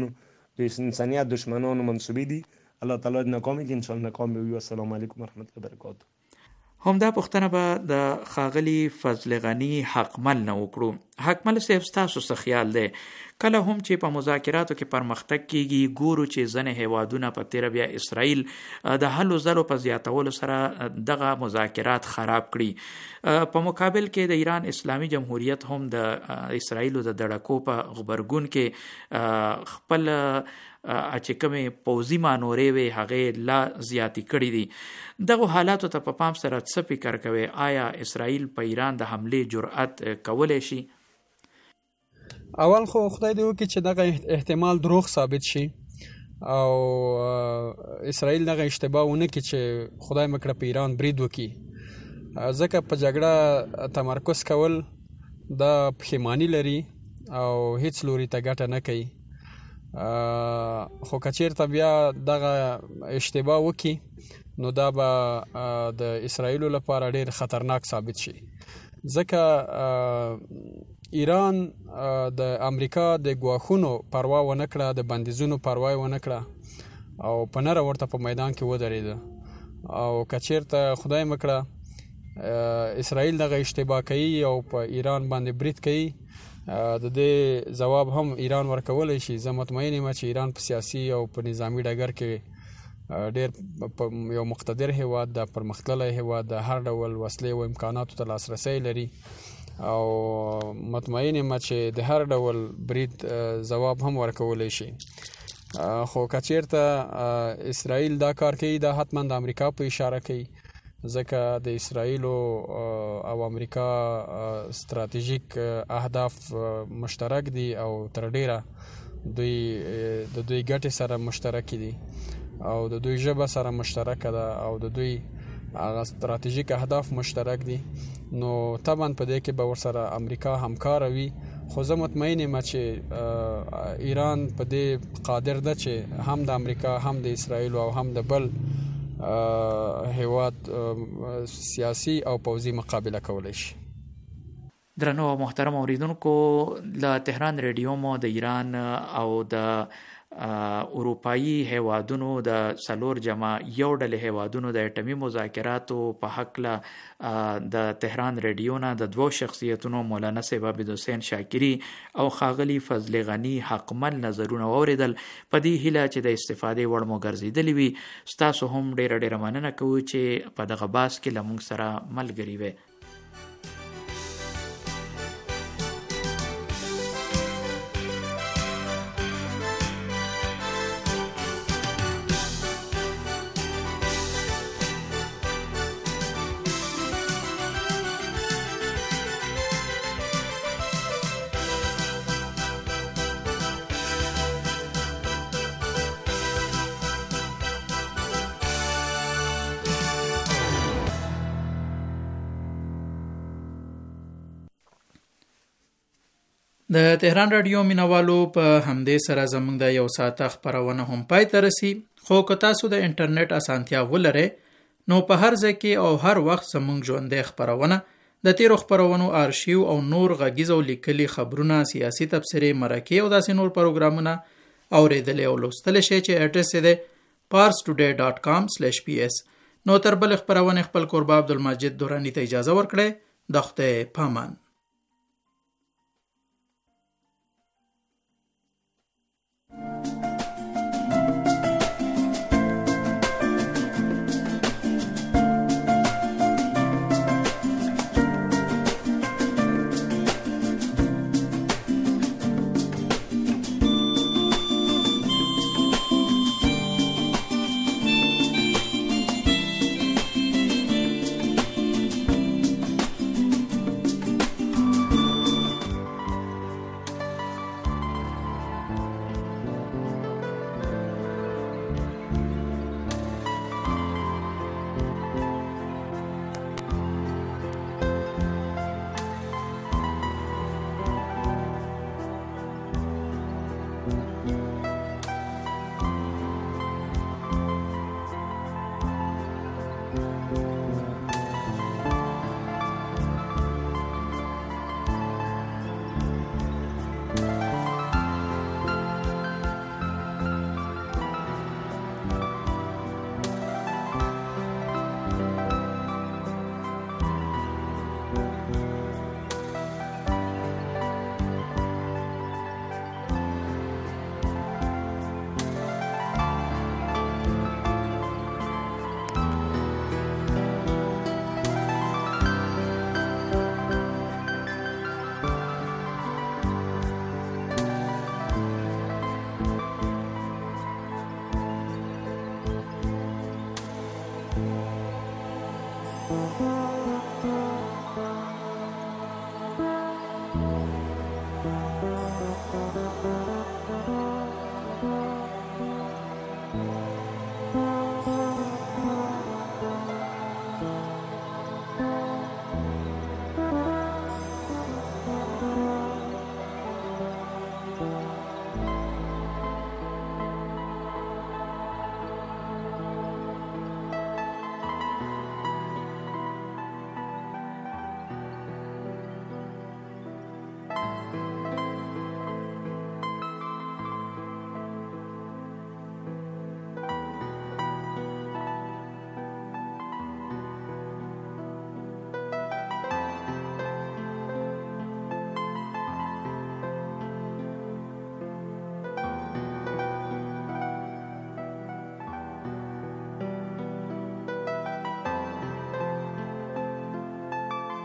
دشمنانو منسوبي دي. الله تعالی ناکامي کې ان شاء الله ناکام وي. السلام علیکم ورحمت الله وبرکاته. همدا پوښتنه به د خاغلی فضل غنی حقمل نه وکړو. حقمل صاحب تاسو څه خیال دی کله هم چې په مذاکراتو کې پرمختګ کیږي ګورو چې ځنه هیوادونه په تیر بیا اسرائیل د هلو زلو په زیاتولو سره دغه مذاکرات خراب کړي. په مقابل کې د ایران اسلامي جمهوریت هم د اسرائیلو د دړکو په غبرګون کې خپل چې کومې پوځي مانورې وي هغې لا زیاتې کړي دي. دغه حالاتو ته په پام سره څه فکر کوي؟ آیا اسرائیل په ایران د حملې جرأت کولی شي؟ اول خو خدای دې وکړي چې دغه احتمال دروغ ثابت شي او اسرائیل دغه اشتباه ونه کړي چې خدای مکړه په ایران برید وکړي. ځکه په جګړه تمرکز کول دا پښیماني لري او هیڅ لوري ته ګټه نه کوي. خو کچیرته بیا دغه اشتباه وکړي نو دا به د اسرائیلو لپاره ډیر خطرناک ثابت شي. ځکه ایران د امریکا د ګواښونو پروا ونه کړه، د بندیزونو پروا ونه کړه او په نره ورته په میدان کې ودرېده. او کچیرته خدای مکړه اسرائیل دغه اشتباه کوي او په ایران باندې برید کوي د دې جواب هم ایران ورکولی شي. زه مطمئن یم چې ایران په سیاسي او په نظامی ډګر کې ډېر یو مقتدر هیواد ده، پرمختللی هیواد ده، هر ډول وسلې او امکاناتو ته لاسرسی لري او مطمئن یم چې د هر ډول برید جواب هم ورکولی شي. خو که چېرته اسرائیل دا کار کوي، دا حتما د امریکا په اشاره کوي، ځکه د اسرائیل او امریکا ستراتیژیک اهداف مشترک دي او تر ډیره د دوی ګټې سره مشترک دي او د دوی ژبه سره مشترکه ده او د دوی هغه ستراتیژیک اهداف مشترک دي. نو طبعا په دې کې به ورسره امریکا همکاره وي. خو زه مطمئن یم چې ایران په دې قادر ده چې هم د امریکا هم د اسرائیل او هم د بل هیواد سیاسی او پوځي مقابله کولی شي. درنو او محترم اوریدونکو، له تهران ریډیو مو د ایران او د اروپایي هیوادونو د څلور جمع یو ډلې هیوادونو د اټمي مذاکراتو په حقله د تهران ریډیو نه د دوو شخصیتونو مولانا صاحب عابد حسین شاکری او ښاغلي فضل غني حقمل نظرونه واورېدل. په دې هیله چې د استفادې وړ مو ګرځېدلي وي. ستاسو هم ډېره مننه کوو چې په دغه بحث کې له موږ سره ملګري وئ. د تهران رادیو مینوالو په همدې سره زموږ د یو ساعته خپرونه هم پای ته رسي. خو که تاسو د انټرنیټ اسانتیا ولرئ نو په هر ځای کې او هر وخت زموږ ژوندۍ خپرونه، د تیرو خپرونو آرشیو او نور غږیز او لیکلي خبرونه، سیاسي تبصرې، مرکې او داسې نور پروګرامونه اورېدلی او لوستلی شئ چې اډرس یې دی parstoday.com/ps. نو تر بل خپرونې خپل کوربه عبدالمجید دورانی ته اجازه ورکړئ. د خدای پامان.